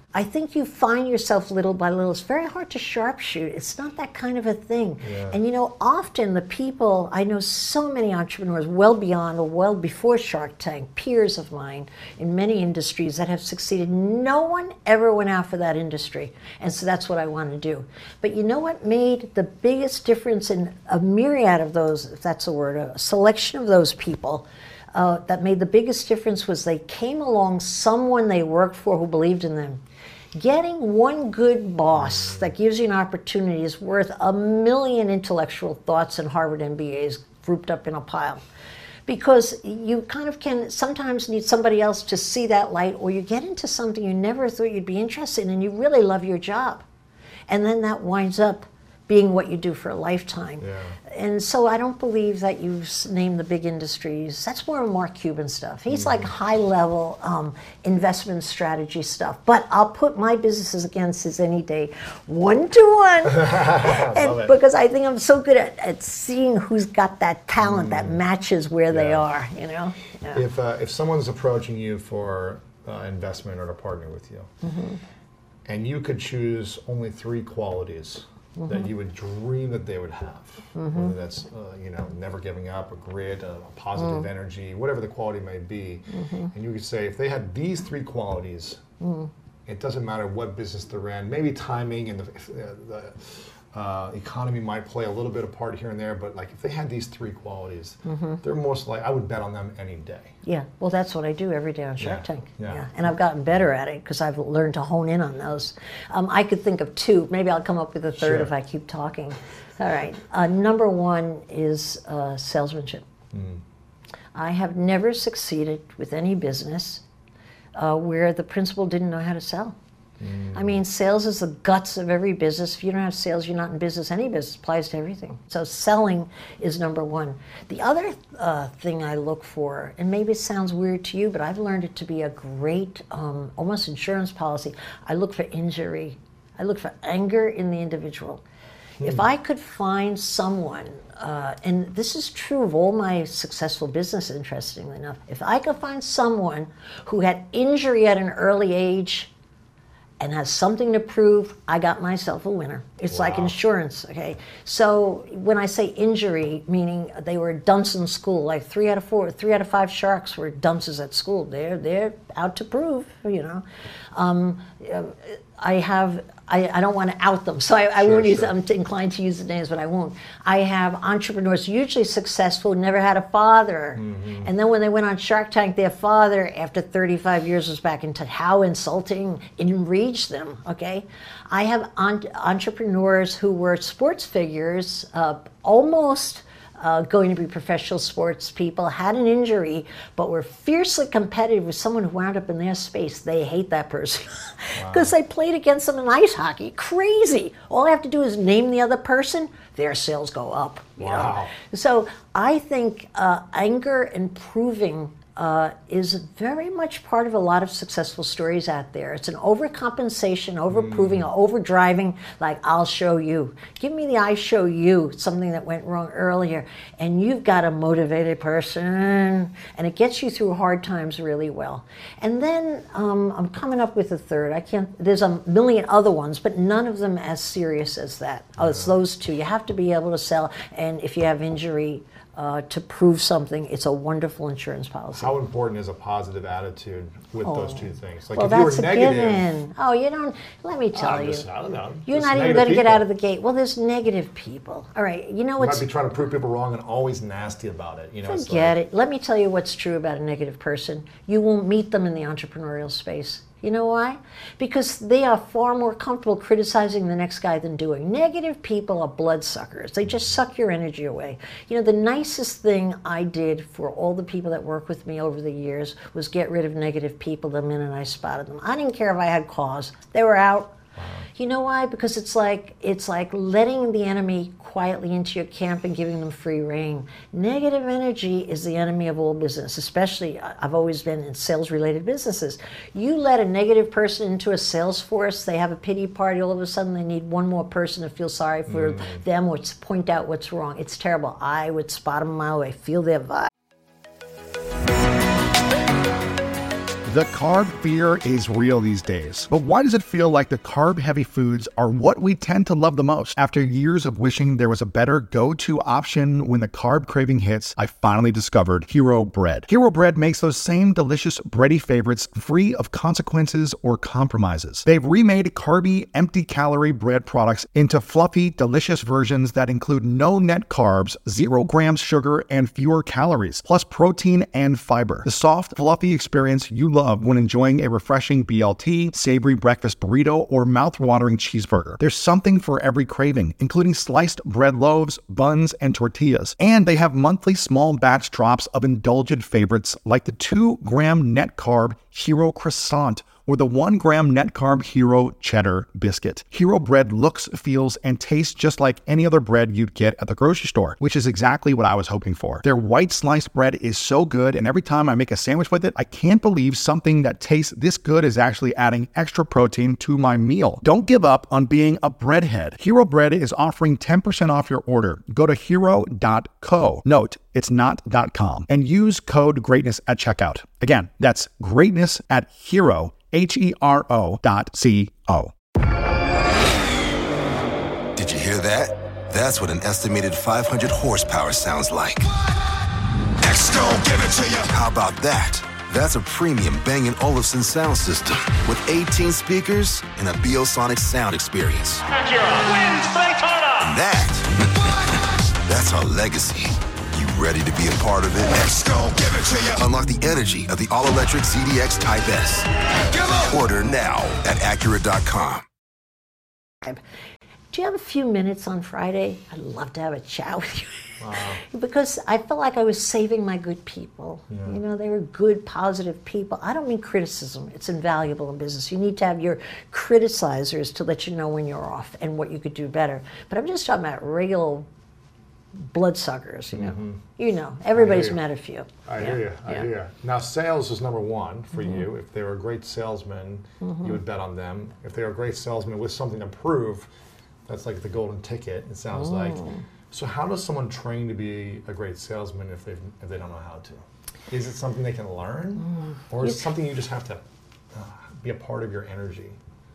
I think you find yourself little by little. It's very hard to sharpshoot. It's not that kind of a thing. Yeah. And you know, often the people, I know so many entrepreneurs well beyond or well before Shark Tank, peers of mine in many industries that have succeeded. No one ever went out for that industry. And so that's what I want to do. But you know what made the biggest difference in a myriad of those, if that's a word, a selection of those people, uh, that made the biggest difference was they came along someone they worked for who believed in them. Getting one good boss that gives you an opportunity is worth a million intellectual thoughts and Harvard M B As grouped up in a pile. Because you kind of can sometimes need somebody else to see that light, or you get into something you never thought you'd be interested in and you really love your job. And then that winds up being what you do for a lifetime. Yeah. And so I don't believe that you name the big industries. That's more Mark Cuban stuff. He's mm-hmm. like high-level um, investment strategy stuff. But I'll put my businesses against his any day, one to one. And because I think I'm so good at, at seeing who's got that talent mm. that matches where yeah. they are, you know? Yeah. If, uh, if someone's approaching you for uh, investment or to partner with you, mm-hmm. and you could choose only three qualities Mm-hmm. that you would dream that they would have, mm-hmm. whether that's uh, you know, never giving up, a grit, a, a positive mm. energy, whatever the quality may be, mm-hmm. and you could say if they had these three qualities, mm. it doesn't matter what business they're in. Maybe timing and the, uh, the uh, economy might play a little bit of part here and there, but like if they had these three qualities, mm-hmm. they're most like I would bet on them any day. Yeah, well, that's what I do every day on Shark yeah. Tank. Yeah. yeah, and I've gotten better at it because I've learned to hone in on those. Um, I could think of two. Maybe I'll come up with a third sure. if I keep talking. All right. Uh, number one is uh, salesmanship. Mm. I have never succeeded with any business uh, where the principal didn't know how to sell. Mm. I mean, sales is the guts of every business. If you don't have sales, you're not in business. Any business applies to everything. So selling is number one. The other uh, thing I look for, and maybe it sounds weird to you, but I've learned it to be a great, um, almost insurance policy. I look for injury. I look for anger in the individual. Mm. If I could find someone, uh, and this is true of all my successful businesses, interestingly enough, if I could find someone who had injury at an early age and has something to prove, I got myself a winner. It's wow. like insurance, okay? So when I say injury, meaning they were dunce in school, like three out of four, three out of five sharks were dunces at school. They're they're out to prove, you know. Um, I have, I, I don't want to out them, so I, I sure, won't use, sure. I'm inclined to use the names, but I won't. I have entrepreneurs, usually successful, never had a father. Mm-hmm. And then when they went on Shark Tank, their father, after thirty-five years, was back into how insulting, enraged them, okay? I have on, entrepreneurs who were sports figures, uh, almost Uh, going to be professional sports people, had an injury, but were fiercely competitive with someone who wound up in their space. They hate that person because wow. they played against them in ice hockey. Crazy. All I have to do is name the other person, their sales go up. You wow. know? So I think uh, anger and proving Uh, is very much part of a lot of successful stories out there. It's an overcompensation, overproving, mm. or overdriving, like, I'll show you. Give me the I show you, something that went wrong earlier, and you've got a motivated person, and it gets you through hard times really well. And then um, I'm coming up with a third. I can't, there's a million other ones, but none of them as serious as that. Oh, it's those two. You have to be able to sell, and if you have injury, Uh, to prove something, it's a wonderful insurance policy. How important is a positive attitude with oh. those two things? Like well, if that's you were a negative, given. Oh, you don't, let me tell I'm you. Just, I don't know. You're Just not even going to get out of the gate. Well, there's negative people. All right, you know what's... You might be trying to prove people wrong and always nasty about it. You know, forget like, it. Let me tell you what's true about a negative person. You won't meet them in the entrepreneurial space. You know why? Because they are far more comfortable criticizing the next guy than doing. Negative people are bloodsuckers. They just suck your energy away. You know, the nicest thing I did for all the people that work with me over the years was get rid of negative people the minute I spotted them. I didn't care if I had cause. They were out. Wow. You know why? Because it's like it's like letting the enemy quietly into your camp and giving them free rein. Negative energy is the enemy of all business, especially I've always been in sales-related businesses. You let a negative person into a sales force, they have a pity party, all of a sudden they need one more person to feel sorry for mm. them or to point out what's wrong. It's terrible. I would spot them a mile away, feel their vibe. The carb fear is real these days, but why does it feel like the carb-heavy foods are what we tend to love the most? After years of wishing there was a better go-to option when the carb craving hits, I finally discovered Hero Bread. Hero Bread makes those same delicious bready favorites free of consequences or compromises. They've remade carby, empty-calorie bread products into fluffy, delicious versions that include no net carbs, zero grams sugar, and fewer calories, plus protein and fiber. The soft, fluffy experience you love when enjoying a refreshing B L T, savory breakfast burrito, or mouth-watering cheeseburger. There's something for every craving, including sliced bread loaves, buns, and tortillas. And they have monthly small batch drops of indulgent favorites like the two gram net carb Hero Croissant or the one gram net carb Hero Cheddar Biscuit. Hero Bread looks, feels, and tastes just like any other bread you'd get at the grocery store, which is exactly what I was hoping for. Their white sliced bread is so good, and every time I make a sandwich with it, I can't believe something that tastes this good is actually adding extra protein to my meal. Don't give up on being a breadhead. Hero Bread is offering ten percent off your order. Go to hero dot co. Note, it's not .com. And use code GREATNESS at checkout. Again, that's greatness at hero, H E R O dot C O. Did you hear that? That's what an estimated five hundred horsepower sounds like. Next, don't give it to you. How about that? That's a premium Bang and Olufsen sound system with eighteen speakers and a Biosonic sound experience. Acura wins Daytona. And that, that's our legacy. You ready to be a part of it? Next, don't give it to you. Unlock the energy of the all-electric Z D X Type S. Order now at Acura dot com. Do you have a few minutes on Friday? I'd love to have a chat with you. Wow. Because I felt like I was saving my good people. Yeah. You know, they were good, positive people. I don't mean criticism. It's invaluable in business. You need to have your criticizers to let you know when you're off and what you could do better. But I'm just talking about regular bloodsuckers, you know. Mm-hmm. You know, everybody's met a few. I yeah. hear you. I yeah. hear you. Now, sales is number one for mm-hmm. you. If they were a great salesman, mm-hmm. you would bet on them. If they were a great salesman with something to prove, that's like the golden ticket, it sounds mm. like. So how does someone train to be a great salesman if they if they don't know how to? Is it something they can learn? Mm. Or is it something you just have to uh, be a part of your energy?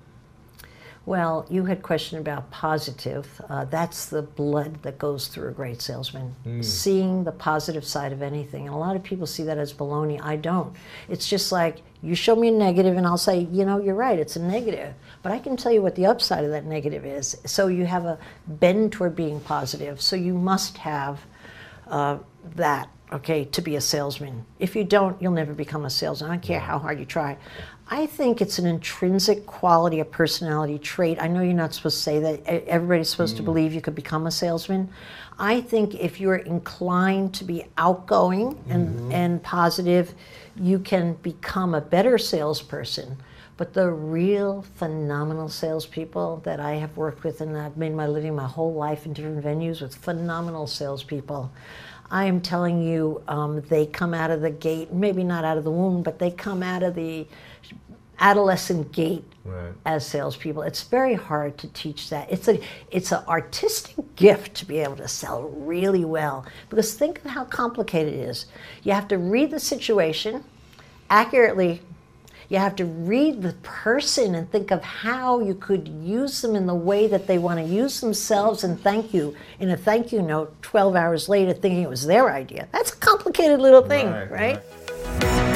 Well, you had questioned about positive. Uh, that's the blood that goes through a great salesman. Mm. Seeing the positive side of anything. And a lot of people see that as baloney. I don't. It's just like, you show me a negative and I'll say, you know, you're right, it's a negative. But I can tell you what the upside of that negative is. So you have a bend toward being positive. So you must have uh, that, okay, to be a salesman. If you don't, you'll never become a salesman. I don't care how hard you try. I think it's an intrinsic quality, a personality trait. I know you're not supposed to say that. Everybody's supposed mm. to believe you could become a salesman. I think if you're inclined to be outgoing and, mm-hmm. and positive, you can become a better salesperson. But the real phenomenal salespeople that I have worked with, and I've made my living my whole life in different venues with phenomenal salespeople, I am telling you, um, they come out of the gate, maybe not out of the womb, but they come out of the adolescent gate right. as salespeople. It's very hard to teach that. It's a it's an artistic gift to be able to sell really well, because think of how complicated it is. You have to read the situation accurately. You have to read the person and think of how you could use them in the way that they want to use themselves, and thank you in a thank you note twelve hours later thinking it was their idea. That's a complicated little thing, right? right? right.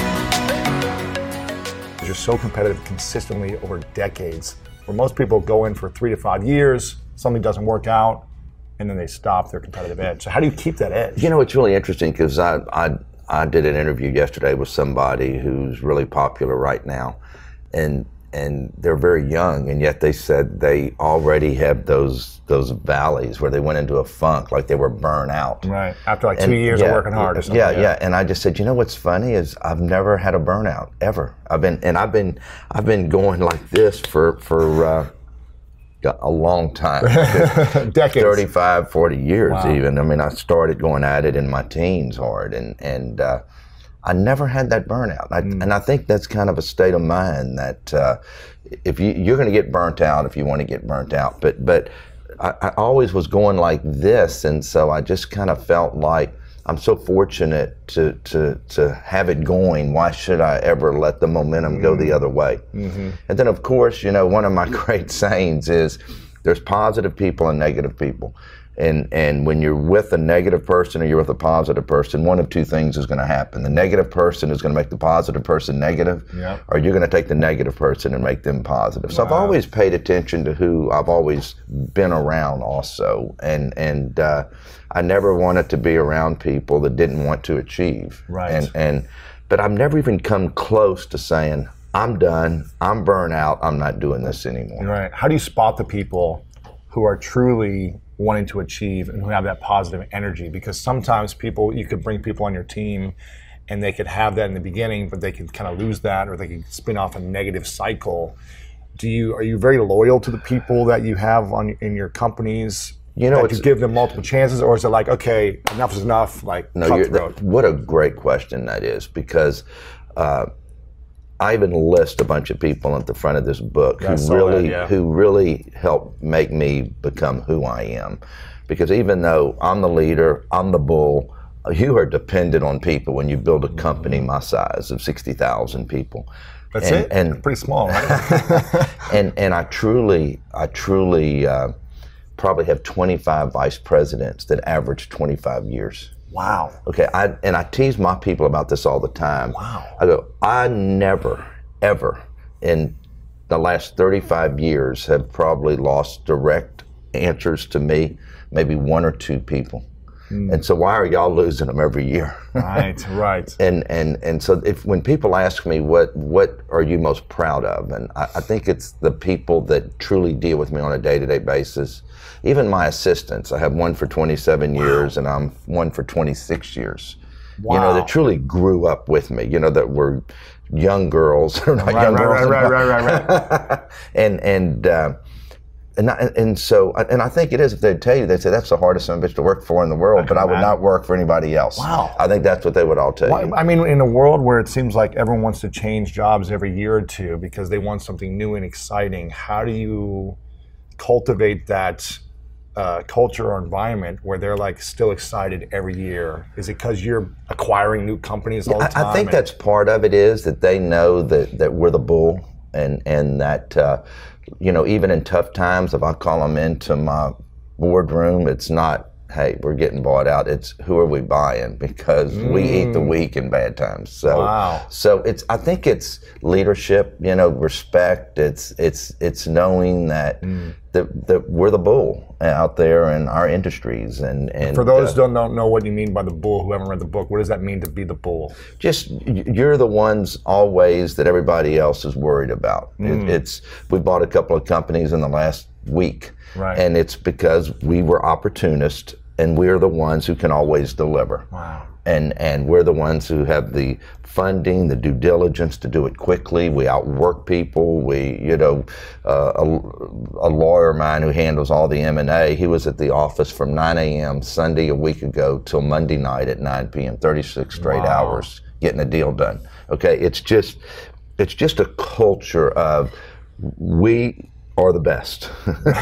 You're so competitive consistently over decades, where most people go in for three to five years, something doesn't work out, and then they stop their competitive edge. So how do you keep that edge? You know, it's really interesting because I, I I did an interview yesterday with somebody who's really popular right now, and and they're very young, and yet they said they already have those those valleys where they went into a funk, like they were burnt out. Right, after like and two years yeah, of working hard or something. Yeah, yeah, yeah, and I just said, you know what's funny is I've never had a burnout, ever. I've been, and I've been, I've been going like this for, for uh, a long time. Decades. thirty-five, forty years wow. even. I mean, I started going at it in my teens hard, and, and uh, I never had that burnout. I, mm. And I think that's kind of a state of mind that uh, if you, you're going to get burnt out if you want to get burnt out. But, but I, I always was going like this, and so I just kind of felt like I'm so fortunate to to to have it going. Why should I ever let the momentum go the other way? Mm-hmm. And then, of course, you know, one of my great sayings is, there's positive people and negative people. And and when you're with a negative person or you're with a positive person, one of two things is going to happen. The negative person is going to make the positive person negative, yep. or you're going to take the negative person and make them positive. So wow. I've always paid attention to who I've always been around also. And and uh, I never wanted to be around people that didn't want to achieve. Right. And, and but I've never even come close to saying, I'm done, I'm burnt out, I'm not doing this anymore. Right. How do you spot the people who are truly wanting to achieve and who have that positive energy? Because sometimes people, you could bring people on your team and they could have that in the beginning, but they could kind of lose that, or they could spin off a negative cycle. Do you, are you very loyal to the people that you have on in your companies? You know, that you give them multiple chances, or is it like, okay, enough is enough, like no, you're, that, what a great question that is, because uh, I even list a bunch of people at the front of this book yeah, who really, that, yeah. who really helped make me become who I am. Because even though I'm the leader, I'm the bull, you are dependent on people when you build a company my size of sixty thousand people. That's and, it. And pretty small, right? and and I truly, I truly uh, probably have twenty-five vice presidents that average twenty-five years. Wow. Okay, I and I tease my people about this all the time. Wow. I go, I never, ever in the last thirty-five years have probably lost direct answers to me, maybe one or two people. Mm. And so why are y'all losing them every year? Right, right. and and and so if when people ask me what what are you most proud of, and I, I think it's the people that truly deal with me on a day-to-day basis. Even my assistants, I have one for twenty-seven wow. years, and I'm one for twenty-six years. Wow. You know, that truly grew up with me. You know, that were young girls, or not right, young right, girls, right, right, right, right, right. and and uh, and I, and so, and I think it is. If they'd tell you, they'd say that's the hardest son of a bitch to work for in the world. I but I would imagine. not work for anybody else. Wow. I think that's what they would all tell well, you. I mean, in a world where it seems like everyone wants to change jobs every year or two because they want something new and exciting, how do you cultivate that Uh, culture or environment where they're like still excited every year? Is it because you're acquiring new companies all the time? I, I think that's part of it, is that they know that, that we're the bull, and and that uh, you know, even in tough times, if I call them into my boardroom, it's not, hey, we're getting bought out. It's, who are we buying? Because mm. we eat the weak in bad times. So, wow. so it's, I think it's leadership, you know, respect. It's, it's, it's knowing that, mm. that, that we're the bull out there in our industries. And, and for those uh, who don't know what you mean by the bull, who haven't read the book, what does that mean to be the bull? Just, you're the ones always that everybody else is worried about. Mm. It, it's, we bought a couple of companies in the last week. Right. And it's because we were opportunists, and we're the ones who can always deliver. Wow. And and we're the ones who have the funding, the due diligence to do it quickly. We outwork people. We, you know, uh, a, a lawyer of mine who handles all the M and A, he was at the office from nine a.m. Sunday a week ago till Monday night at nine p.m., thirty-six straight wow. hours getting a deal done. Okay, it's just, it's just a culture of we are the best.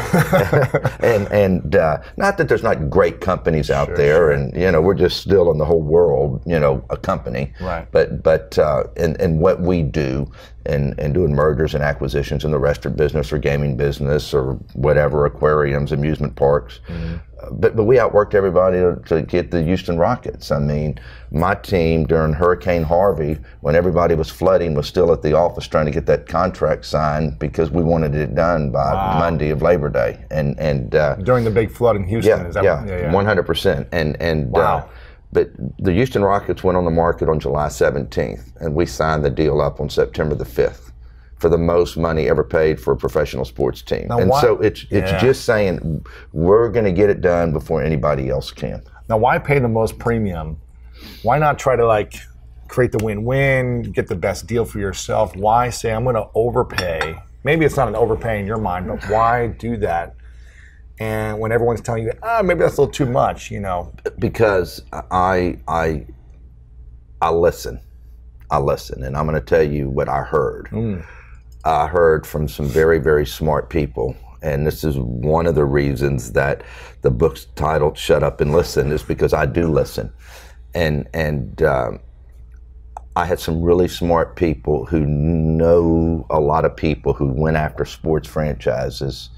and and uh, not that there's not great companies out sure, there, sure. and you know, we're just still in the whole world, you know, a company. Right. But but uh, and and what we do, and and doing mergers and acquisitions in the restaurant business or gaming business or whatever, aquariums, amusement parks. Mm-hmm. But but we outworked everybody to, to get the Houston Rockets. I mean, my team during Hurricane Harvey, when everybody was flooding, was still at the office trying to get that contract signed because we wanted it done by wow. Monday of Labor Day. And and uh, during the big flood in Houston, yeah, is that yeah, yeah, yeah, one hundred percent. And and wow. uh, but the Houston Rockets went on the market on July seventeenth, and we signed the deal up on September the fifth. For the most money ever paid for a professional sports team. Now and why, so it's it's yeah. just saying we're going to get it done before anybody else can. Now, why pay the most premium? Why not try to like create the win-win, get the best deal for yourself? Why say I'm going to overpay? Maybe it's not an overpay in your mind, but why do that? And when everyone's telling you, ah, oh, maybe that's a little too much, you know? Because I I I listen, I listen, and I'm going to tell you what I heard. Mm. I heard from some very, very smart people, and this is one of the reasons that the book's titled Shut Up and Listen, is because I do listen. and and um, I had some really smart people who know a lot of people who went after sports franchises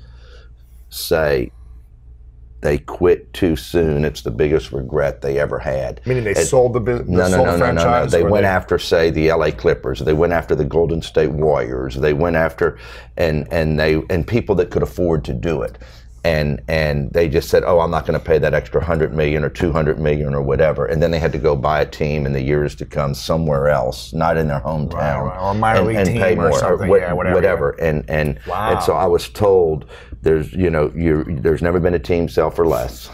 say they quit too soon. It's the biggest regret they ever had. Meaning they and, sold the, the no, no, sold no, the no, franchise? no, no. They went they... after, say, the L A Clippers. They went after the Golden State Warriors. They went after and and they and people that could afford to do it. And and they just said, oh, I'm not going to pay that extra one hundred million dollars or two hundred million dollars or whatever. And then they had to go buy a team in the years to come somewhere else, not in their hometown. Right, right. Or a minor and, league and team pay or more, something. Or yeah, whatever. whatever. And and wow. and so I was told there's you know you there's never been a team sell for less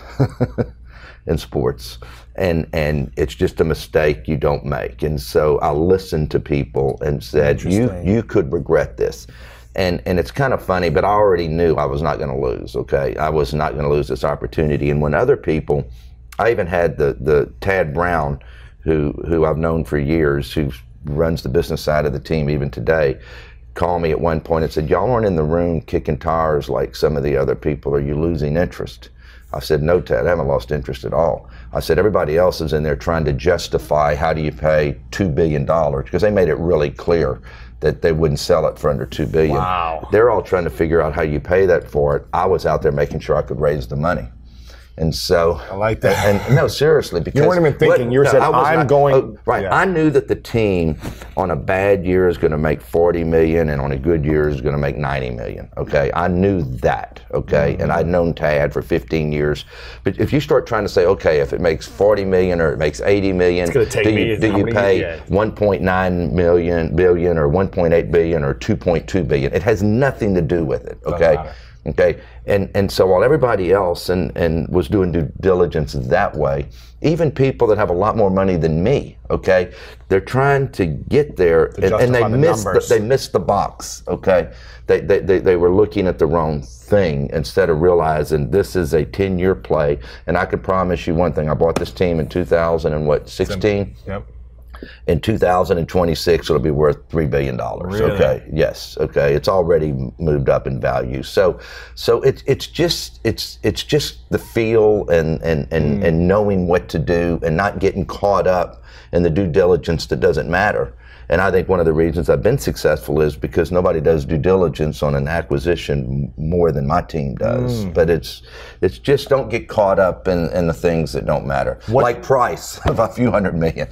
in sports. And and it's just a mistake you don't make. And so I listened to people and said, you you could regret this. And and it's kind of funny, but I already knew I was not going to lose, okay? I was not going to lose this opportunity. And when other people, I even had the, the Tad Brown, who who I've known for years, who runs the business side of the team even today, call me at one point and said, y'all aren't in the room kicking tires like some of the other people. Are you losing interest? I said, no, Ted, I haven't lost interest at all. I said, everybody else is in there trying to justify how do you pay two billion dollars, because they made it really clear that they wouldn't sell it for under two billion dollars. Wow. They're all trying to figure out how you pay that for it. I was out there making sure I could raise the money. And so I like that. And, and no, seriously, because you weren't even thinking. What, you were no, saying, I'm not, going oh, right. Yeah. I knew that the team on a bad year is going to make forty million, and on a good year is going to make ninety million. Okay, I knew that. Okay, mm-hmm. And I'd known Tad for fifteen years. But if you start trying to say, okay, if it makes forty million or it makes eighty million, it's going to take do me. you, do you pay one point nine million billion or one point eight billion or two point two billion? It has nothing to do with it. Okay. Okay, and and so while everybody else and, and was doing due diligence that way, even people that have a lot more money than me, okay, they're trying to get there, to and, and they the missed the, numbers. they missed the box. Okay, they, they they they were looking at the wrong thing instead of realizing this is a ten-year play. And I can promise you one thing: I bought this team in two thousand and what sixteen. Yep. In two thousand twenty-six, it'll be worth three billion dollars. Really? Okay. Yes. Okay. It's already moved up in value. So, so it's it's just it's it's just the feel and and and, mm. and knowing what to do and not getting caught up in the due diligence that doesn't matter. And I think one of the reasons I've been successful is because nobody does due diligence on an acquisition more than my team does. Mm. But it's it's just don't get caught up in, in the things that don't matter. What? Like price of a few hundred million.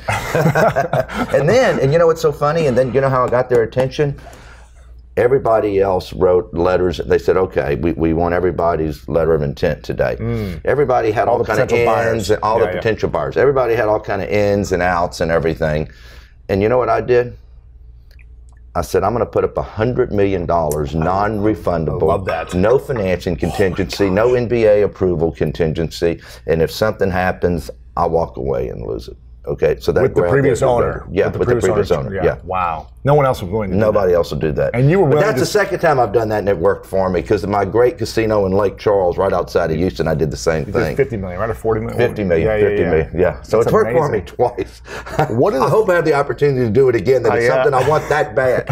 And then, and you know what's so funny? And then you know how I got their attention? Everybody else wrote letters. They said, okay, we, we want everybody's letter of intent today. Mm. Everybody had all, all kind of ins, buyers. And all yeah, the yeah. potential buyers. Everybody had all kind of ins and outs and everything. And you know what I did? I said, I'm going to put up one hundred million dollars non-refundable. I love that. No financing contingency, oh no N B A approval contingency. And if something happens, I'll walk away and lose it. Okay, so that with the previous owner, yeah, with the with previous, the previous owner, owner, yeah. yeah. Wow, no one else was willing to. Nobody do that. else will do that. And you were willing but that's to the second time I've done that, and it worked for me because my great casino in Lake Charles, right outside of Houston, I did the same you thing. Did fifty million, right, or forty million? Fifty million, yeah, yeah, fifty yeah. million, yeah. So that's it's worked amazing. for me twice. What is I hope I have the opportunity to do it again. That uh, it's yeah. something I want that bad.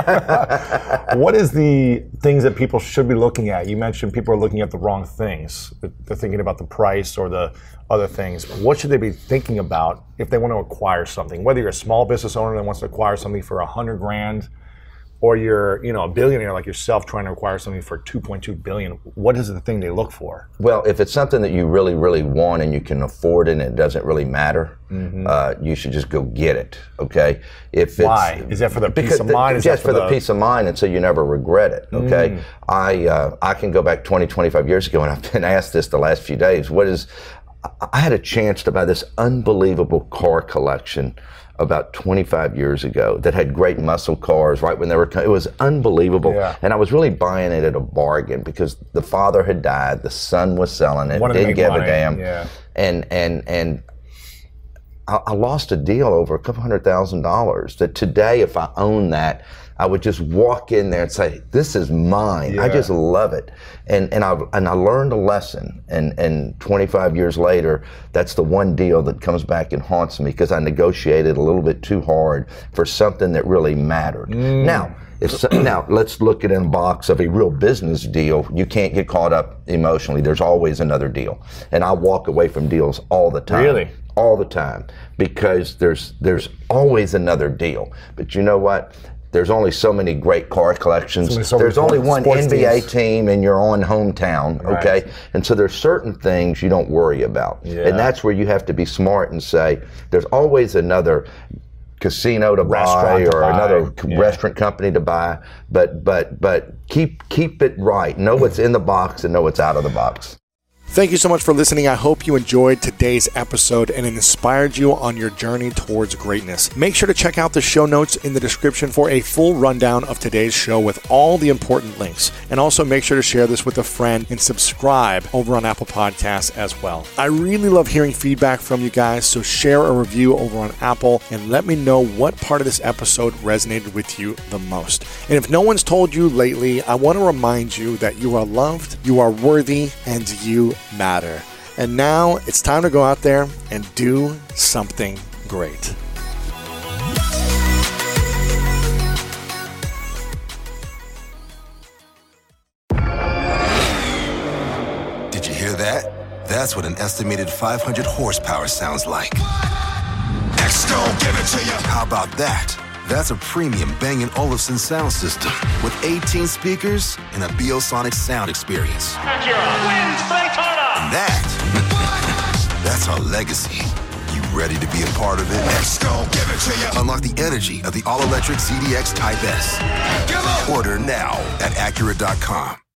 What is the things that people should be looking at? You mentioned people are looking at the wrong things. They're thinking about the price or the other things. What should they be thinking about if they want to acquire something? Whether you're a small business owner that wants to acquire something for a hundred grand, or you're, you know, a billionaire like yourself trying to acquire something for two point two billion. What is the thing they look for? Well, if it's something that you really, really want and you can afford it and it doesn't really matter, mm-hmm. uh, you should just go get it. Okay. If why it's, is that for the peace of mind? The, is yes, that for, for the, the peace of mind, and so you never regret it. Okay. Mm. I uh, I can go back twenty, twenty-five years ago, and I've been asked this the last few days. What is I had a chance to buy this unbelievable car collection about twenty-five years ago that had great muscle cars right when they were, it was unbelievable. Yeah. And I was really buying it at a bargain because the father had died, the son was selling it, didn't give money. a damn. Yeah. And, and, and I, I lost a deal over a couple hundred thousand dollars that today, if I owned that, I would just walk in there and say, this is mine. Yeah. I just love it. And and I and I learned a lesson. And, and twenty-five years later, that's the one deal that comes back and haunts me because I negotiated a little bit too hard for something that really mattered. Mm. Now, if so, now let's look at a box of a real business deal. You can't get caught up emotionally. There's always another deal. And I walk away from deals all the time. Really? all the time because there's there's always another deal. But you know what? There's only so many great car collections. There's only, so there's only one N B A teams. team in your own hometown, okay? Right. And so there's certain things you don't worry about. Yeah. And that's where you have to be smart and say, there's always another casino to restaurant buy to or buy. another yeah. restaurant company to buy. But but but keep keep it right. Know what's in the box and know what's out of the box. Thank you so much for listening. I hope you enjoyed today's episode and it inspired you on your journey towards greatness. Make sure to check out the show notes in the description for a full rundown of today's show with all the important links. And also make sure to share this with a friend and subscribe over on Apple Podcasts as well. I really love hearing feedback from you guys, so share a review over on Apple and let me know what part of this episode resonated with you the most. And if no one's told you lately, I want to remind you that you are loved, you are worthy, and you matter. And now it's time to go out there and do something great. Did you hear that? That's what an estimated five hundred horsepower sounds like. Next, don't give it to you. How about that? That's a premium Bang and Olufsen sound system with eighteen speakers and a Biosonic sound experience. Acura wins Daytona. And that, that's our legacy. You ready to be a part of it? Let's go, give it to you. Unlock the energy of the all-electric Z D X Type S. Order now at Acura dot com.